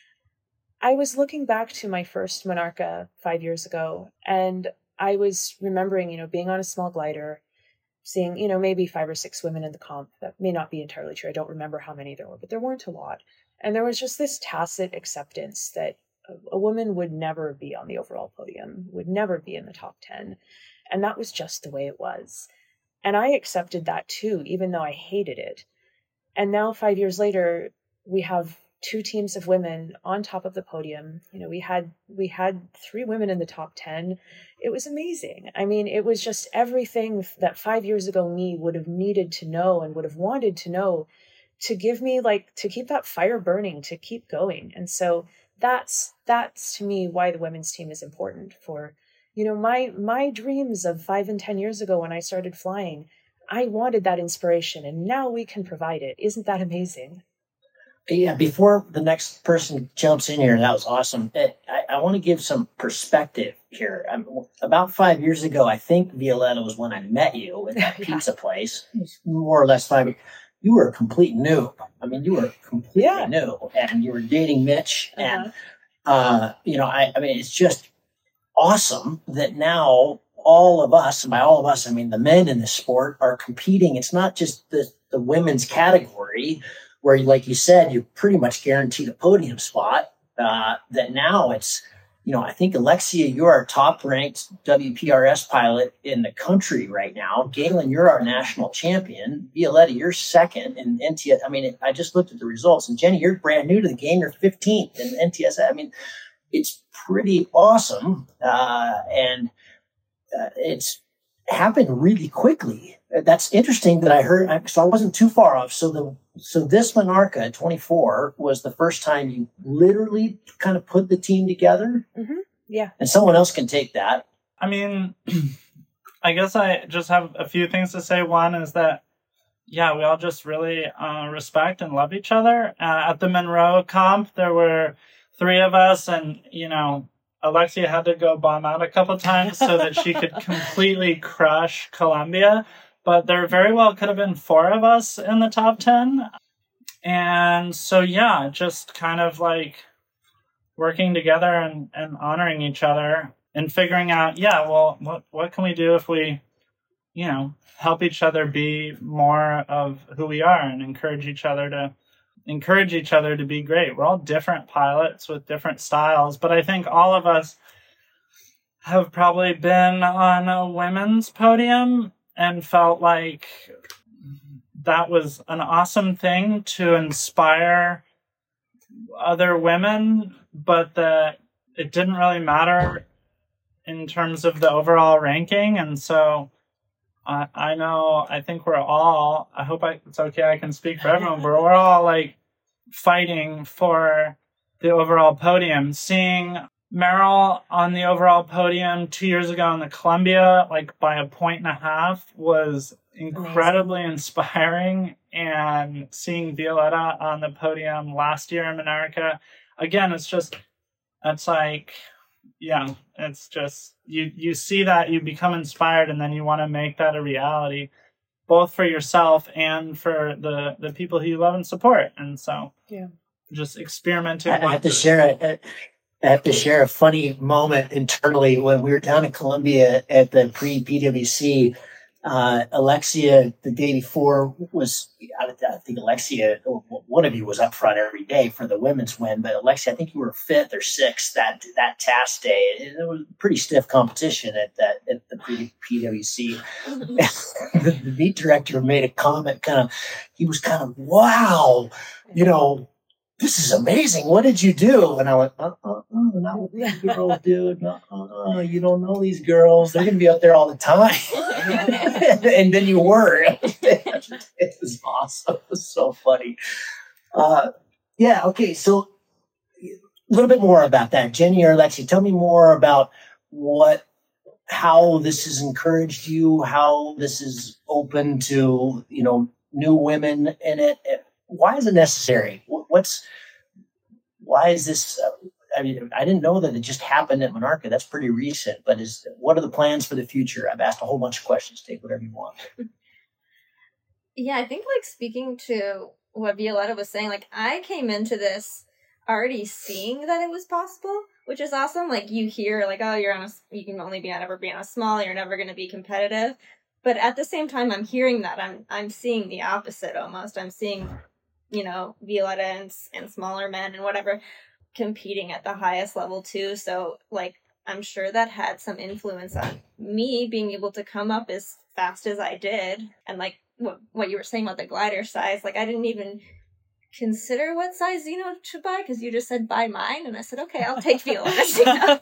I was looking back to my first Monarca five years ago, and I was remembering, you know, being on a small glider, seeing, you know, maybe five or six women in the comp. That may not be entirely true. I don't remember how many there were, but there weren't a lot. And there was just this tacit acceptance that a woman would never be on the overall podium, would never be in the top ten. And that was just the way it was. And I accepted that too, even though I hated it. And now five years later, we have two teams of women on top of the podium. You know, we had, we had three women in the top ten. It was amazing. I mean, it was just everything that five years ago me would have needed to know and would have wanted to know to give me, like, to keep that fire burning, to keep going. And so That's that's to me why the women's team is important. For, you know, my my dreams of five and ten years ago when I started flying, I wanted that inspiration, and now we can provide it. Isn't that amazing? Yeah. Before the next person jumps in here, that was awesome. I, I want to give some perspective here. I'm, about five years ago, I think Violetta was when I met you at that pizza yeah. place. More or less five. You were a complete noob. I mean, you were completely yeah. new, and you were dating Mitch. Uh-huh. And, uh, you know, I, I mean, it's just awesome that now all of us, and by all of us, I mean the men in the sport, are competing. It's not just the, the women's category where, like you said, you pretty much guaranteed a podium spot. Uh, that now it's, you know, I think, Alexia, you're our top-ranked W P R S pilot in the country right now. Galen, you're our national champion. Violetta, you're second in N T S. I mean, it, I just looked at the results. And Jenny, you're brand new to the game. You're fifteenth in N T S. I mean, it's pretty awesome. Uh, and uh, it's happened really quickly. That's interesting that I heard. So I wasn't too far off. So the so this Monarca at twenty-four was the first time you literally kind of put the team together. Mm-hmm. Yeah. And someone else can take that. I mean, I guess I just have a few things to say. One is that, yeah, we all just really uh, respect and love each other. Uh, at the Monroe comp, there were three of us, and, you know, Alexia had to go bomb out a couple times so that she could completely crush Columbia. But there very well could have been four of us in the top ten. And so, yeah, just kind of like working together and, and honoring each other and figuring out, yeah, well, what, what can we do if we, you know, help each other be more of who we are and encourage each other to encourage each other to be great. We're all different pilots with different styles, but I think all of us have probably been on a women's podium and felt like that was an awesome thing to inspire other women, but that it didn't really matter in terms of the overall ranking. And so I, I know, I think we're all, I hope I, it's okay, I can speak for everyone, but we're all like fighting for the overall podium. Seeing Meryl on the overall podium two years ago in the Columbia, like by a point and a half, was incredibly Amazing. Inspiring. And seeing Violetta on the podium last year in Monarca, again, it's just, it's like, yeah, it's just, you, you see that, you become inspired, and then you want to make that a reality, both for yourself and for the, the people who you love and support. And so, yeah, just experimenting. I, I have to share a, I have to share a funny moment internally when we were down in Columbia at the pre-P W C. Uh, Alexia, the day before, was, I, I think Alexia, one of you was up front every day for the women's win, but Alexia, I think you were fifth or sixth that that task day. And it was a pretty stiff competition at that at the P W C. the, the meet director made a comment, kind of, he was kind of, wow, you know, this is amazing. What did you do? And I went, uh, uh, uh not what these girls do. Uh, uh, you don't know these girls. They're going to be up there all the time. And then you were. It was awesome. It was so funny. Uh, yeah, okay. So a little bit more about that. Jenny or Alexia, tell me more about what, how this has encouraged you, how this is open to, you know, new women in it. Why is it necessary? What's, why is this? Uh, I mean, I didn't know that it just happened at Monarca. That's pretty recent. But is what are the plans for the future? I've asked a whole bunch of questions. Take whatever you want. Yeah, I think like speaking to what Violetta was saying, like I came into this already seeing that it was possible, which is awesome. Like you hear like, oh, you're on a, you can only be on ever be on a small, you're never going to be competitive. But at the same time, I'm hearing that I'm I'm seeing the opposite almost. I'm seeing, you know, Violetta and, and smaller men and whatever competing at the highest level too. So like, I'm sure that had some influence on me being able to come up as fast as I did. And like what, what you were saying about the glider size, like I didn't even consider what size Xeno to buy because you just said buy mine. And I said, okay, I'll take Violetta's Xeno.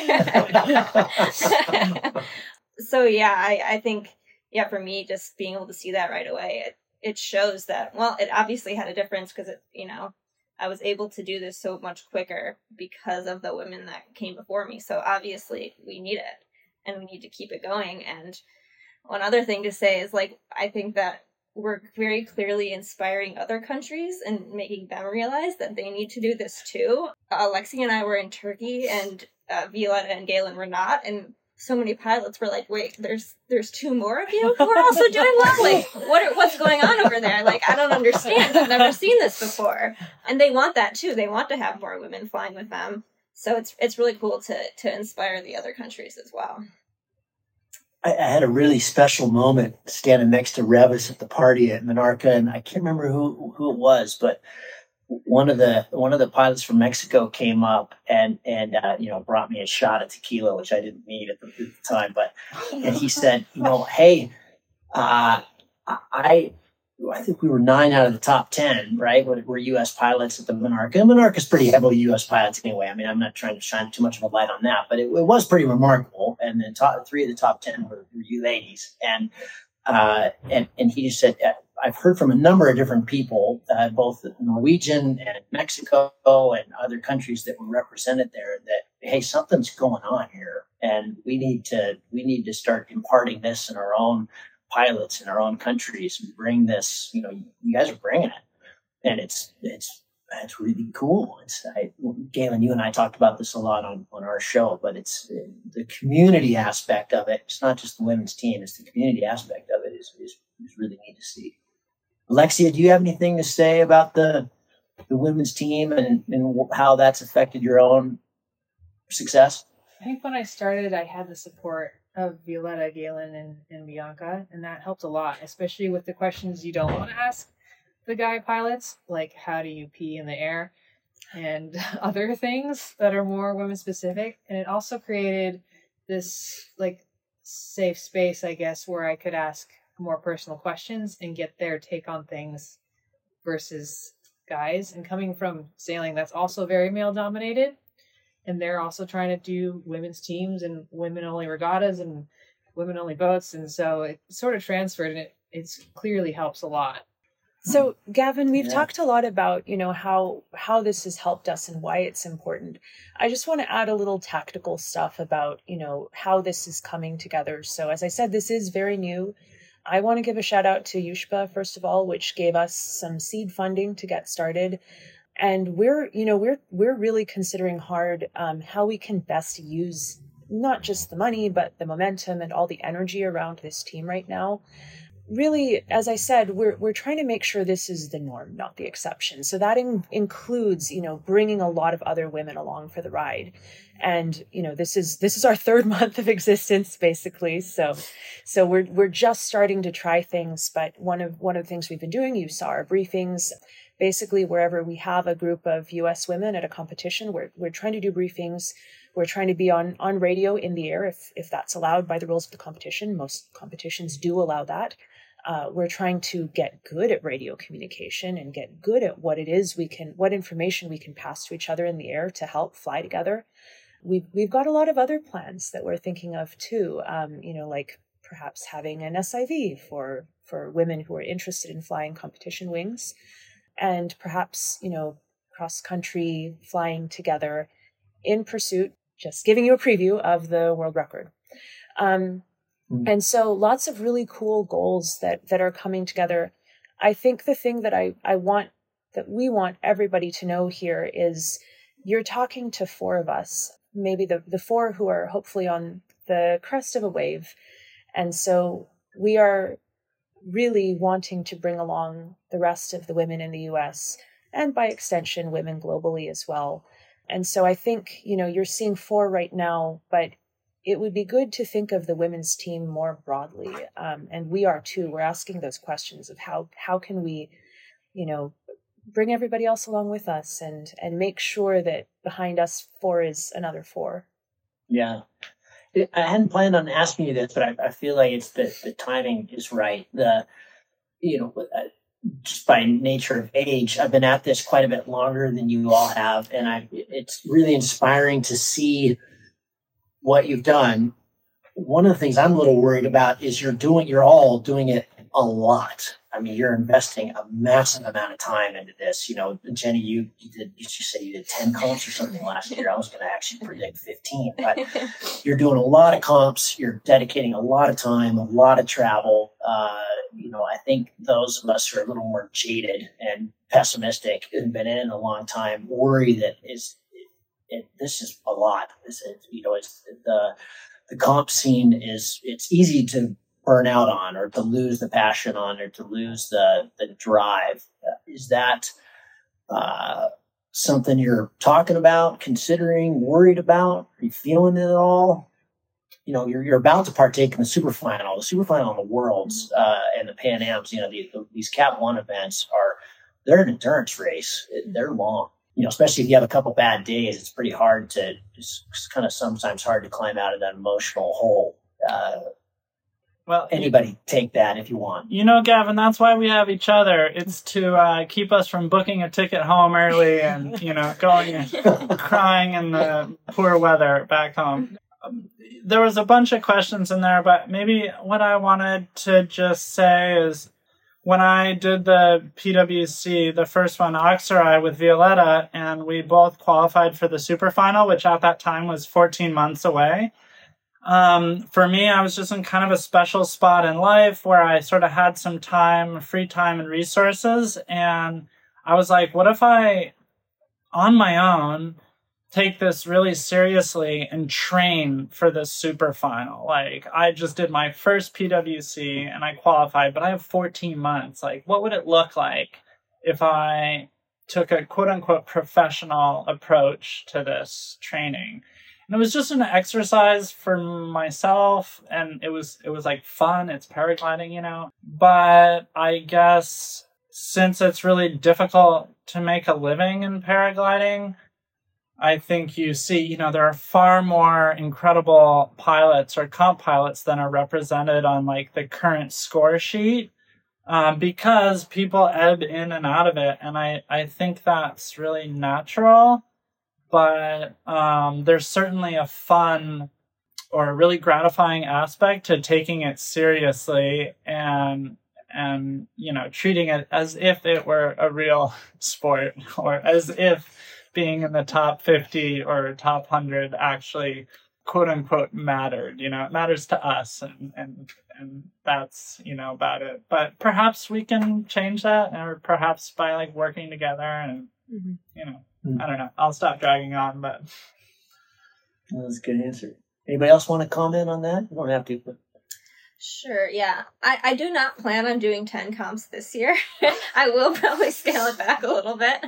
Sure. So yeah, I, I think, yeah, for me, just being able to see that right away, it, it shows that, well, it obviously had a difference because, it, you know, I was able to do this so much quicker because of the women that came before me. So obviously we need it and we need to keep it going. And one other thing to say is, like, I think that we're very clearly inspiring other countries and making them realize that they need to do this too. Alexia and I were in Turkey and uh, Violetta and Galen were not. And so many pilots were like, wait, there's there's two more of you who are also doing well? Like, what are, what's going on over there? Like, I don't understand. I've never seen this before. And they want that too. They want to have more women flying with them. So it's it's really cool to to inspire the other countries as well. I, I had a really special moment standing next to Revis at the party at Monarca, and I can't remember who who it was, but one of the one of the pilots from Mexico came up and and uh, you know, brought me a shot of tequila, which I didn't need at the, at the time, but and he said, you know, hey, uh, I I think we were nine out of the top ten, right? We're U S pilots at the Monarca. And Monarca's pretty heavily U S pilots anyway. I mean, I'm not trying to shine too much of a light on that, but it, it was pretty remarkable. And then top, three of the top ten were, were you ladies, and uh, and and he just said, I've heard from a number of different people, uh, both Norwegian and Mexico and other countries that were represented there, that, hey, something's going on here, and we need to we need to start imparting this in our own pilots in our own countries and bring this. You know, you guys are bringing it, and it's it's it's really cool. It's I, Galen, you and I talked about this a lot on on our show, but it's the community aspect of it. It's not just the women's team; it's the community aspect of it is is, is really neat to see. Alexia, do you have anything to say about the the women's team and, and how that's affected your own success? I think when I started, I had the support of Violetta, Galen, and, and Bianca, and that helped a lot, especially with the questions you don't want to ask the guy pilots, like how do you pee in the air and other things that are more women specific. And it also created this like safe space, I guess, where I could ask more personal questions and get their take on things versus guys. And coming from sailing, that's also very male dominated, and they're also trying to do women's teams and women only regattas and women-only boats, and so it sort of transferred, and it it's clearly helps a lot. So, Gavin, we've Yeah. talked a lot about, you know, how how this has helped us and why it's important. I just want to add a little tactical stuff about, you know, how this is coming together. So, as I said, this is very new. I want to give a shout out to Yushpa, first of all, which gave us some seed funding to get started. And we're, you know, we're we're really considering hard um, how we can best use not just the money, but the momentum and all the energy around this team right now. Really, as I said, we're we're trying to make sure this is the norm, not the exception. So that in, includes, you know, bringing a lot of other women along for the ride. And, you know, this is this is our third month of existence, basically. So so we're we're just starting to try things. But one of one of the things we've been doing, you saw our briefings. Basically, wherever we have a group of U S women at a competition, we're we're trying to do briefings. We're trying to be on, on radio in the air if if that's allowed by the rules of the competition. Most competitions do allow that. Uh, we're trying to get good at radio communication and get good at what it is we can, what information we can pass to each other in the air to help fly together. We've we've got a lot of other plans that we're thinking of too. Um, you know, like perhaps having an S I V for for women who are interested in flying competition wings, and perhaps, you know, cross country flying together in pursuit. Just giving you a preview of the world record. Um, And so lots of really cool goals that, that are coming together. I think the thing that I, I want, that we want everybody to know here is you're talking to four of us, maybe the, the four who are hopefully on the crest of a wave. And so we are really wanting to bring along the rest of the women in the U S and by extension, women globally as well. And so I think, you know, you're seeing four right now, but it would be good to think of the women's team more broadly. Um, and we are too. We're asking those questions of how, how can we, you know, bring everybody else along with us and, and make sure that behind us four is another four. Yeah. I hadn't planned on asking you this, but I, I feel like it's the, the timing is right. The, you know, just by nature of age, I've been at this quite a bit longer than you all have. And I, it's really inspiring to see what you've done. One of the things I'm a little worried about is you're doing, you're all doing it a lot. I mean, you're investing a massive amount of time into this. You know, Jenny, you, you did, you just say you did ten comps or something last year. I was going to actually predict fifteen, but you're doing a lot of comps. You're dedicating a lot of time, a lot of travel. Uh, you know, I think those of us who are a little more jaded and pessimistic and been in it a long time worry that is, It, this is a lot. This is, you know, it's the the comp scene is, it's easy to burn out on or to lose the passion on or to lose the, the drive. Uh, is that uh, something you're talking about, considering, worried about? Are you feeling it at all? You know, you're you're about to partake in the super final, the super final in the Worlds uh, and the Pan Ams. You know, the, the, these Cat One events are, they're an endurance race. They're long. You know, especially if you have a couple bad days, it's pretty hard to, it's kind of sometimes hard to climb out of that emotional hole. Uh, well, anybody you, take that if you want. You know, Gavin, that's why we have each other. It's to uh, keep us from booking a ticket home early and, you know, going and crying in the poor weather back home. Um, there was a bunch of questions in there, but maybe what I wanted to just say is, when I did the P W C, the first one, Oxerai with Violetta, and we both qualified for the super final, which at that time was fourteen months away. Um, for me, I was just in kind of a special spot in life where I sort of had some time, free time and resources. And I was like, what if I, on my own, take this really seriously and train for this super final? Like, I just did my first P W C and I qualified, but I have fourteen months. Like, what would it look like if I took a quote unquote professional approach to this training? And it was just an exercise for myself, and it was, it was like fun. It's paragliding, you know, but I guess since it's really difficult to make a living in paragliding, I think you see, you know, there are far more incredible pilots or comp pilots than are represented on like the current score sheet, um, because people ebb in and out of it. And I, I think that's really natural, but um, there's certainly a fun or a really gratifying aspect to taking it seriously and and you know treating it as if it were a real sport, or as if being in the top fifty or top one hundred actually quote unquote mattered. You know, it matters to us, and and and that's, you know, about it. But perhaps we can change that, or perhaps by like working together and mm-hmm. you know, mm-hmm. I don't know. I'll stop dragging on, but well, that's a good answer. Anybody else want to comment on that? You don't have to, but sure, yeah. I, I do not plan on doing ten comps this year. I will probably scale it back a little bit.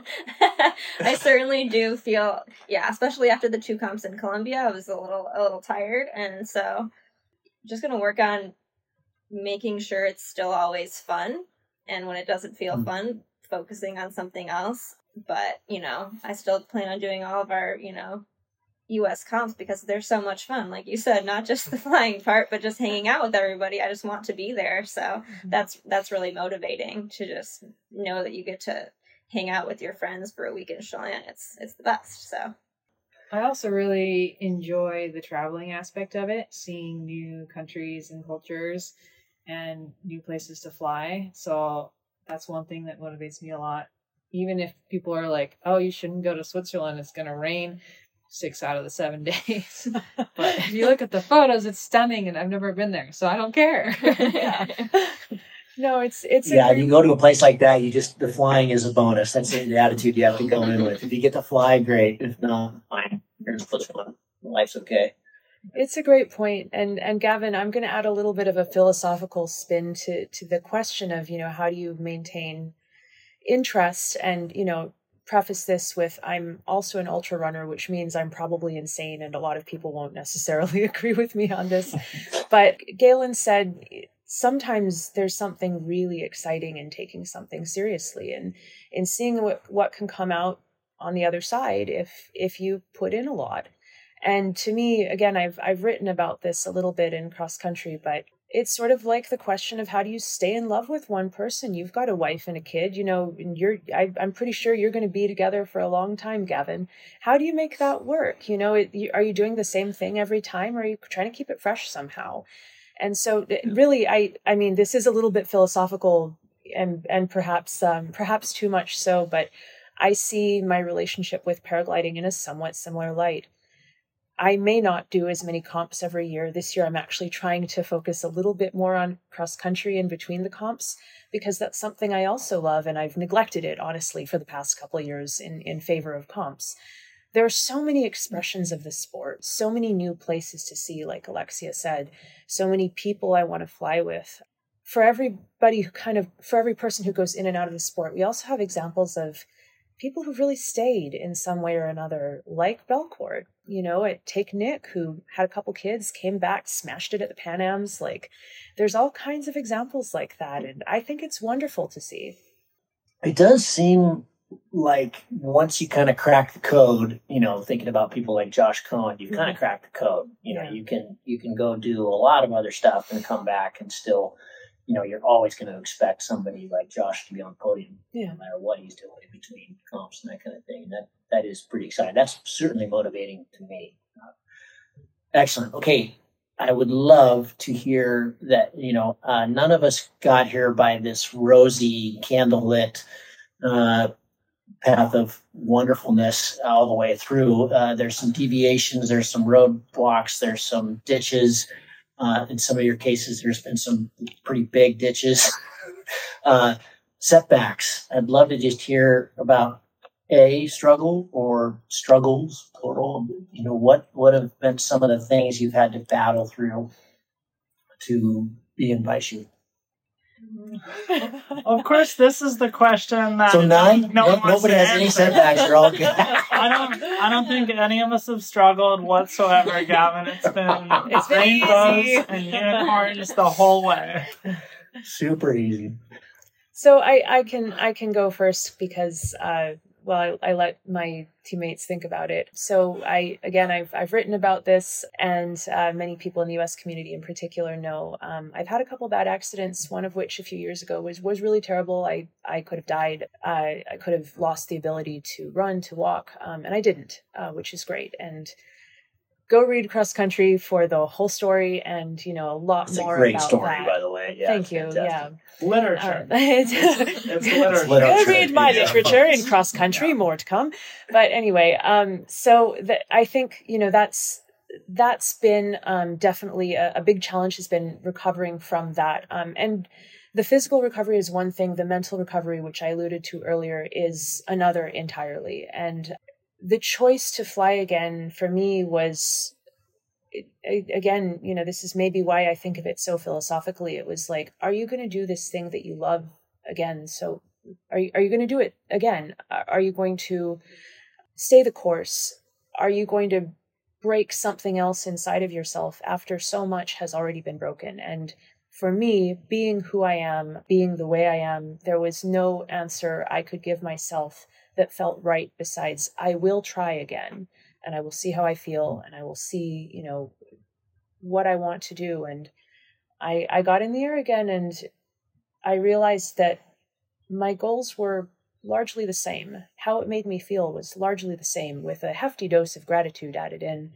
I certainly do feel, yeah, especially after the two comps in Colombia, I was a little a little tired. And so just going to work on making sure it's still always fun. And when it doesn't feel mm. fun, focusing on something else. But, you know, I still plan on doing all of our, you know, U S comps because they're so much fun. Like you said, not just the flying part, but just hanging out with everybody. I just want to be there. So mm-hmm. that's that's really motivating to just know that you get to hang out with your friends for a week in Chelan. It's it's the best. So I also really enjoy the traveling aspect of it, seeing new countries and cultures and new places to fly. So that's one thing that motivates me a lot. Even if people are like, oh, you shouldn't go to Switzerland, it's going to rain six out of the seven days. But if you look at the photos, it's stunning, and I've never been there, so I don't care. yeah. No, it's it's yeah. If you go to a place like that, you just the flying is a bonus. That's the attitude you have to go in with. If you get to fly, great. If not, fine. Here's one. Life's okay. It's a great point, and and Gavin, I'm going to add a little bit of a philosophical spin to to the question of, you know, how do you maintain interest, and, you know, preface this with, I'm also an ultra runner, which means I'm probably insane, and a lot of people won't necessarily agree with me on this. But Galen said sometimes there's something really exciting in taking something seriously, and in seeing what, what can come out on the other side if if you put in a lot. And to me, again, I've I've written about this a little bit in Cross Country, but it's sort of like the question of how do you stay in love with one person? You've got a wife and a kid, you know, and you're, I, I'm pretty sure you're going to be together for a long time, Gavin. How do you make that work? You know, it, you, are you doing the same thing every time, or are you trying to keep it fresh somehow? And so really, I, I mean, this is a little bit philosophical and, and perhaps, um, perhaps too much so, but I see my relationship with paragliding in a somewhat similar light. I may not do as many comps every year. This year, I'm actually trying to focus a little bit more on cross country in between the comps, because that's something I also love, and I've neglected it, honestly, for the past couple of years in, in favor of comps. There are so many expressions of the sport, so many new places to see, like Alexia said, so many people I want to fly with. For everybody who kind of, for every person who goes in and out of the sport, we also have examples of people who've really stayed in some way or another, like Belcourt. You know, at take Nick, who had a couple kids, came back, smashed it at the Pan Ams. Like, there's all kinds of examples like that, and I think it's wonderful to see. It does seem like once you kind of crack the code, you know, thinking about people like Josh Cohen, you've kind of cracked the code. You know, Yeah. you can you can go do a lot of other stuff and come back and still, you know, you're always going to expect somebody like Josh to be on the podium, Yeah. no matter what he's doing in between comps and that kind of thing. And that, that is pretty exciting. That's certainly motivating to me. Uh, excellent. Okay. I would love to hear that, you know, uh, none of us got here by this rosy, candlelit uh, path of wonderfulness all the way through. Uh, there's some deviations, there's some roadblocks, there's some ditches. Uh, in some of your cases, there's been some pretty big ditches, uh, setbacks. I'd love to just hear about a struggle or struggles, plural. You know, what, what have been some of the things you've had to battle through to be in Baishu? Of course, this is the question that So none? no one No, wants nobody to has any answer. setbacks. You're all good. I don't. I don't think any of us have struggled whatsoever, Gavin. It's been It's been rainbows easy. and unicorns the whole way. Super easy. So I, I can I can go first because uh, well I, I let my teammates think about it. So I again I've I've written about this, and uh, many people in the U S community in particular know um, I've had a couple bad accidents. One of which a few years ago was was really terrible. I I could have died. I I could have lost the ability to run, to walk, um, and I didn't, uh, which is great. And go read Cross Country for the whole story and, you know, a lot It's more a great about story, that. by the way. Yeah, Thank it's you. fantastic. Yeah. Literature. Uh, it's, It's literature. literature. Go read my Yeah. literature in Cross Country, Yeah. more to come. But anyway, um, so the, I think, you know, that's that's been um, definitely a, a big challenge has been recovering from that. Um, and the physical recovery is one thing. The mental recovery, which I alluded to earlier, is another entirely. And the choice to fly again for me was, it, again, you know, this is maybe why I think of it so philosophically. It was like, are you going to do this thing that you love again? So are you, are you going to do it again? Are you going to stay the course? Are you going to break something else inside of yourself after so much has already been broken? And for me, being who I am, being the way I am, there was no answer I could give myself that felt right besides, I will try again, and I will see how I feel, and I will see, you know, what I want to do. And I, I got in the air again, and I realized that my goals were largely the same. How it made me feel was largely the same, with a hefty dose of gratitude added in.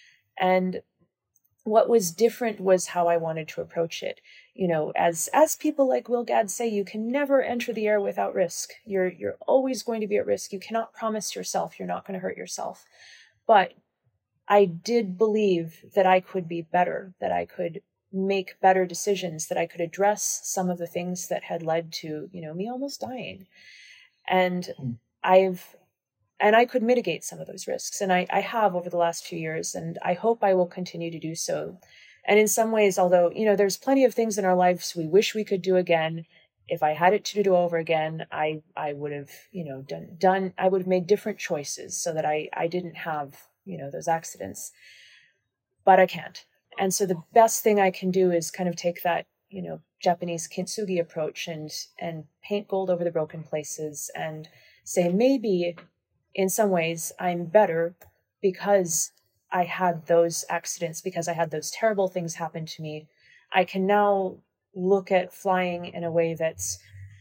And what was different was how I wanted to approach it. You know, as as people like Will Gadd say, you can never enter the air without risk. You're you're always going to be at risk. You cannot promise yourself you're not going to hurt yourself. But I did believe that I could be better, that I could make better decisions, that I could address some of the things that had led to, you know, me almost dying. And mm. I've And I could mitigate some of those risks. And I, I have over the last few years, and I hope I will continue to do so. And in some ways, although, you know, there's plenty of things in our lives we wish we could do again. If I had it to do over again, I, I would have, you know, done, done, I would have made different choices so that I, I didn't have, you know, those accidents. But I can't. And so the best thing I can do is kind of take that, you know, Japanese kintsugi approach and, and paint gold over the broken places and say, maybe in some ways, I'm better because I had those accidents, because I had those terrible things happen to me. I can now look at flying in a way that's,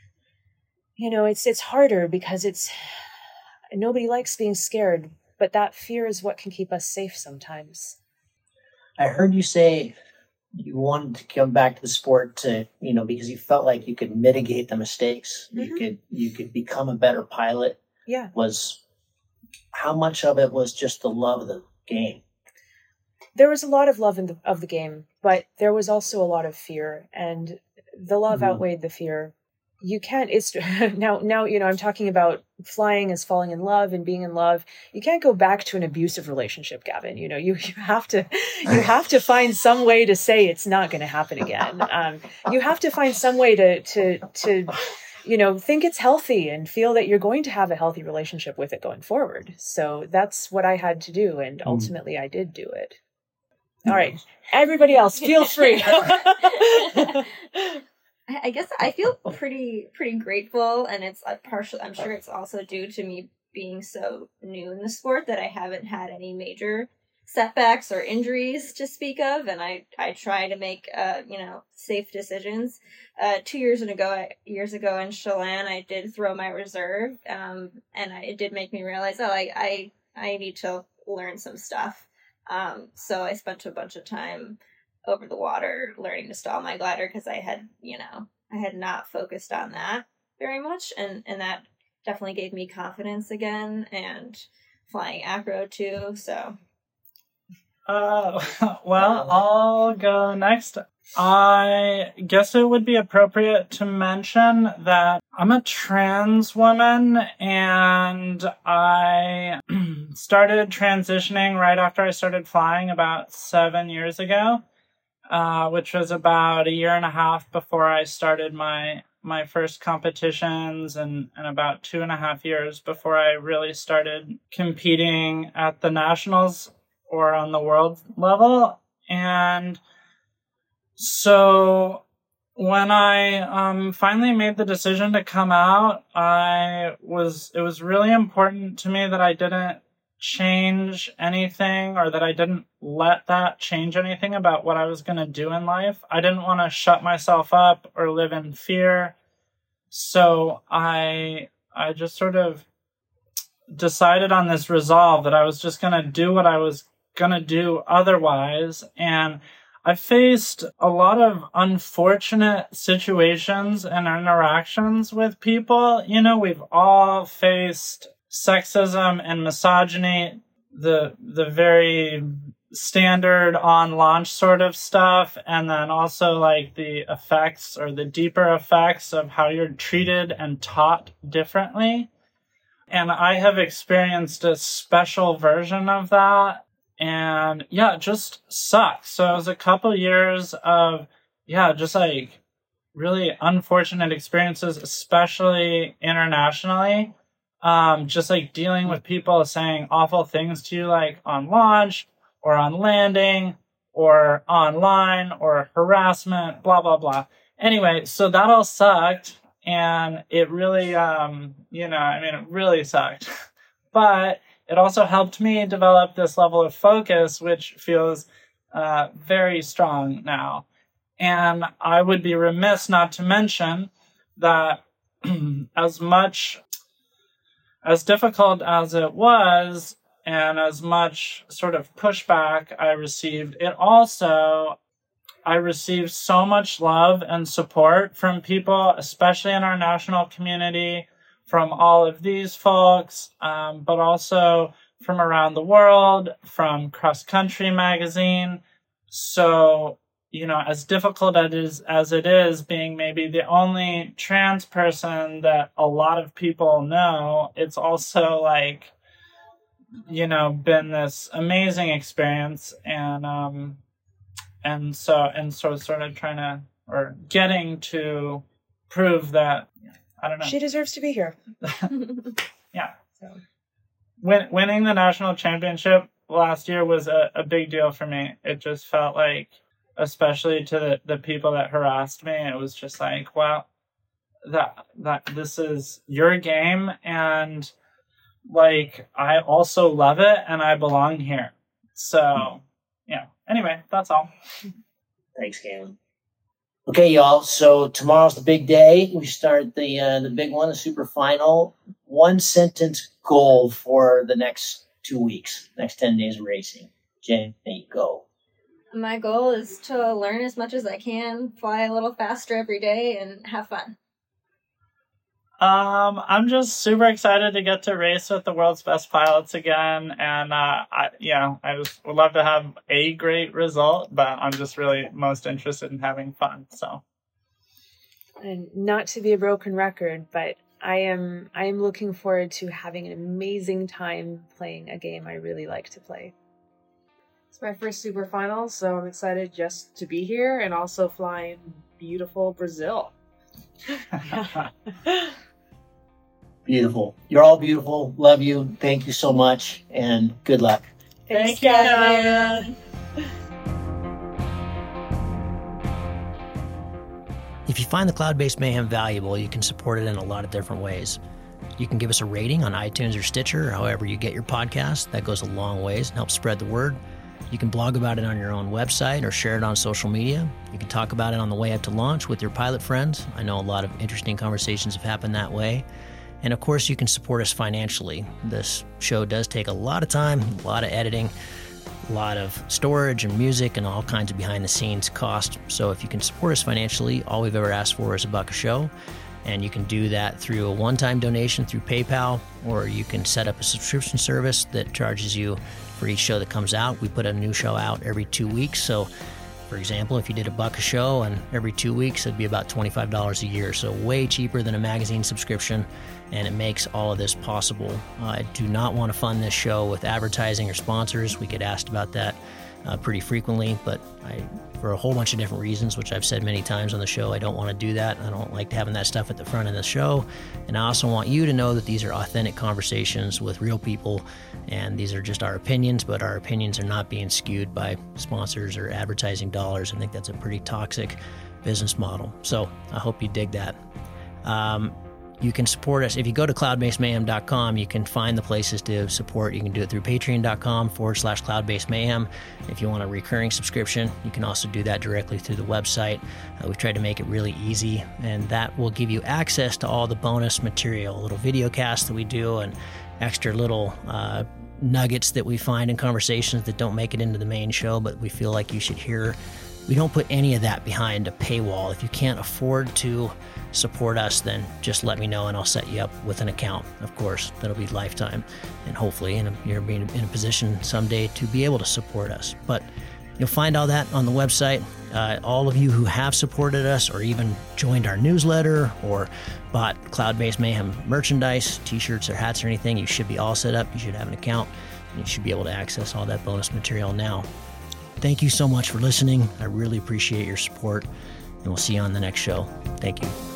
you know, it's it's harder because it's, nobody likes being scared, but that fear is what can keep us safe sometimes. I heard you say you wanted to come back to the sport to, you know, because you felt like you could mitigate the mistakes. Mm-hmm. You could you could become a better pilot. Yeah. Was how much of it was just the love of the game? There was a lot of love in the, of the game, but there was also a lot of fear, and the love mm-hmm. outweighed the fear. You can't, it's now, now, you know, I'm talking about flying as falling in love and being in love. You can't go back to an abusive relationship, Gavin. You know, you, you have to, you have to find some way to say it's not going to happen again. Um, you have to find some way to, to, to, you know, think it's healthy and feel that you're going to have a healthy relationship with it going forward. So that's what I had to do. And ultimately I did do it. All right. Everybody else, feel free. I guess I feel pretty, pretty grateful. And it's a partial, I'm sure it's also due to me being so new in the sport that I haven't had any major setbacks or injuries to speak of, and I, I try to make uh you know safe decisions. Uh, two years ago, years ago in Chelan, I did throw my reserve, um, and I, it did make me realize, oh, I, I I need to learn some stuff. Um, so I spent a bunch of time over the water learning to stall my glider because I had you know I had not focused on that very much, and and that definitely gave me confidence again, and flying acro too. So. Uh, well, I'll go next. I guess it would be appropriate to mention that I'm a trans woman, and I started transitioning right after I started flying about seven years ago, uh, which was about a year and a half before I started my my first competitions, and, and about two and a half years before I really started competing at the nationals or on the world level. And so when I um, finally made the decision to come out, I was, it was really important to me that I didn't change anything, or that I didn't let that change anything about what I was going to do in life. I didn't want to shut myself up or live in fear. So I, I just sort of decided on this resolve that I was just going to do what I was going to do otherwise. And I faced a lot of unfortunate situations and interactions with people. You know, we've all faced sexism and misogyny, the the very standard on launch sort of stuff, and then also like the effects or the deeper effects of how you're treated and taught differently. And I have experienced a special version of that. And yeah, it just sucks. So it was a couple years of, yeah, just like really unfortunate experiences, especially internationally. Um, just like dealing with people saying awful things to you, like on launch or on landing or online or harassment, blah, blah, blah. Anyway, so that all sucked. And it really, um, you know, I mean, it really sucked. But it also helped me develop this level of focus, which feels uh, very strong now. And I would be remiss not to mention that as much, as difficult as it was, and as much sort of pushback I received, it also, I received so much love and support from people, especially in our national community, from all of these folks, um, but also from around the world, from Cross Country Magazine. So, you know, as difficult as it is, as it is being maybe the only trans person that a lot of people know, it's also like, you know, been this amazing experience. And, um, and so, and so sort of trying to, or getting to prove that, I don't know. She deserves to be here. Yeah. So. Win- winning the national championship last year was a, a big deal for me. It just felt like, especially to the, the people that harassed me, it was just like, wow, that that this is your game, and like I also love it and I belong here. So yeah. Anyway, that's all. Thanks, Galen. Okay, y'all. So tomorrow's the big day. We start the uh, the big one, the super final. One sentence goal for the next two weeks, next ten days of racing. Jen, there you go. My goal is to learn as much as I can, fly a little faster every day, and have fun. Um, I'm just super excited to get to race with the world's best pilots again, and uh, I, yeah, I just would love to have a great result, but I'm just really most interested in having fun. So, and not to be a broken record, but I am I am looking forward to having an amazing time playing a game I really like to play. It's my first super final, so I'm excited just to be here and also fly in beautiful Brazil. Beautiful. You're all beautiful. Love you. Thank you so much, and good luck. Thank you. Gavin. If you find the Cloud-Based Mayhem valuable, you can support it in a lot of different ways. You can give us a rating on iTunes or Stitcher, or however you get your podcast. That goes a long ways and helps spread the word. You can blog about it on your own website or share it on social media. You can talk about it on the way up to launch with your pilot friends. I know a lot of interesting conversations have happened that way. And of course, you can support us financially. This show does take a lot of time, a lot of editing, a lot of storage and music and all kinds of behind the scenes cost. So if you can support us financially, all we've ever asked for is a buck a show. And you can do that through a one-time donation through PayPal, or you can set up a subscription service that charges you for each show that comes out. We put a new show out every two weeks. So for example, if you did a buck a show and every two weeks, it'd be about twenty-five dollars a year. So way cheaper than a magazine subscription, and it makes all of this possible. Uh, I do not want to fund this show with advertising or sponsors. We get asked about that uh, pretty frequently, but I, for a whole bunch of different reasons, which I've said many times on the show, I don't want to do that. I don't like having that stuff at the front of the show. And I also want you to know that these are authentic conversations with real people, and these are just our opinions, but our opinions are not being skewed by sponsors or advertising dollars. I think that's a pretty toxic business model. So I hope you dig that. Um, You can support us. If you go to cloud based mayhem dot com, you can find the places to support. You can do it through patreon.com forward slash cloudbasedmayhem. If you want a recurring subscription, you can also do that directly through the website. Uh, we've tried to make it really easy, and that will give you access to all the bonus material, little video casts that we do, and extra little uh, nuggets that we find in conversations that don't make it into the main show, but we feel like you should hear. We don't put any of that behind a paywall. If you can't afford to support us, then just let me know and I'll set you up with an account. Of course, that'll be lifetime, and hopefully in a, you're being in a position someday to be able to support us. But you'll find all that on the website. Uh, all of you who have supported us or even joined our newsletter or bought Cloud-Based Mayhem merchandise, t-shirts or hats or anything, you should be all set up. You should have an account and you should be able to access all that bonus material now. Thank you so much for listening. I really appreciate your support, and we'll see you on the next show. Thank you.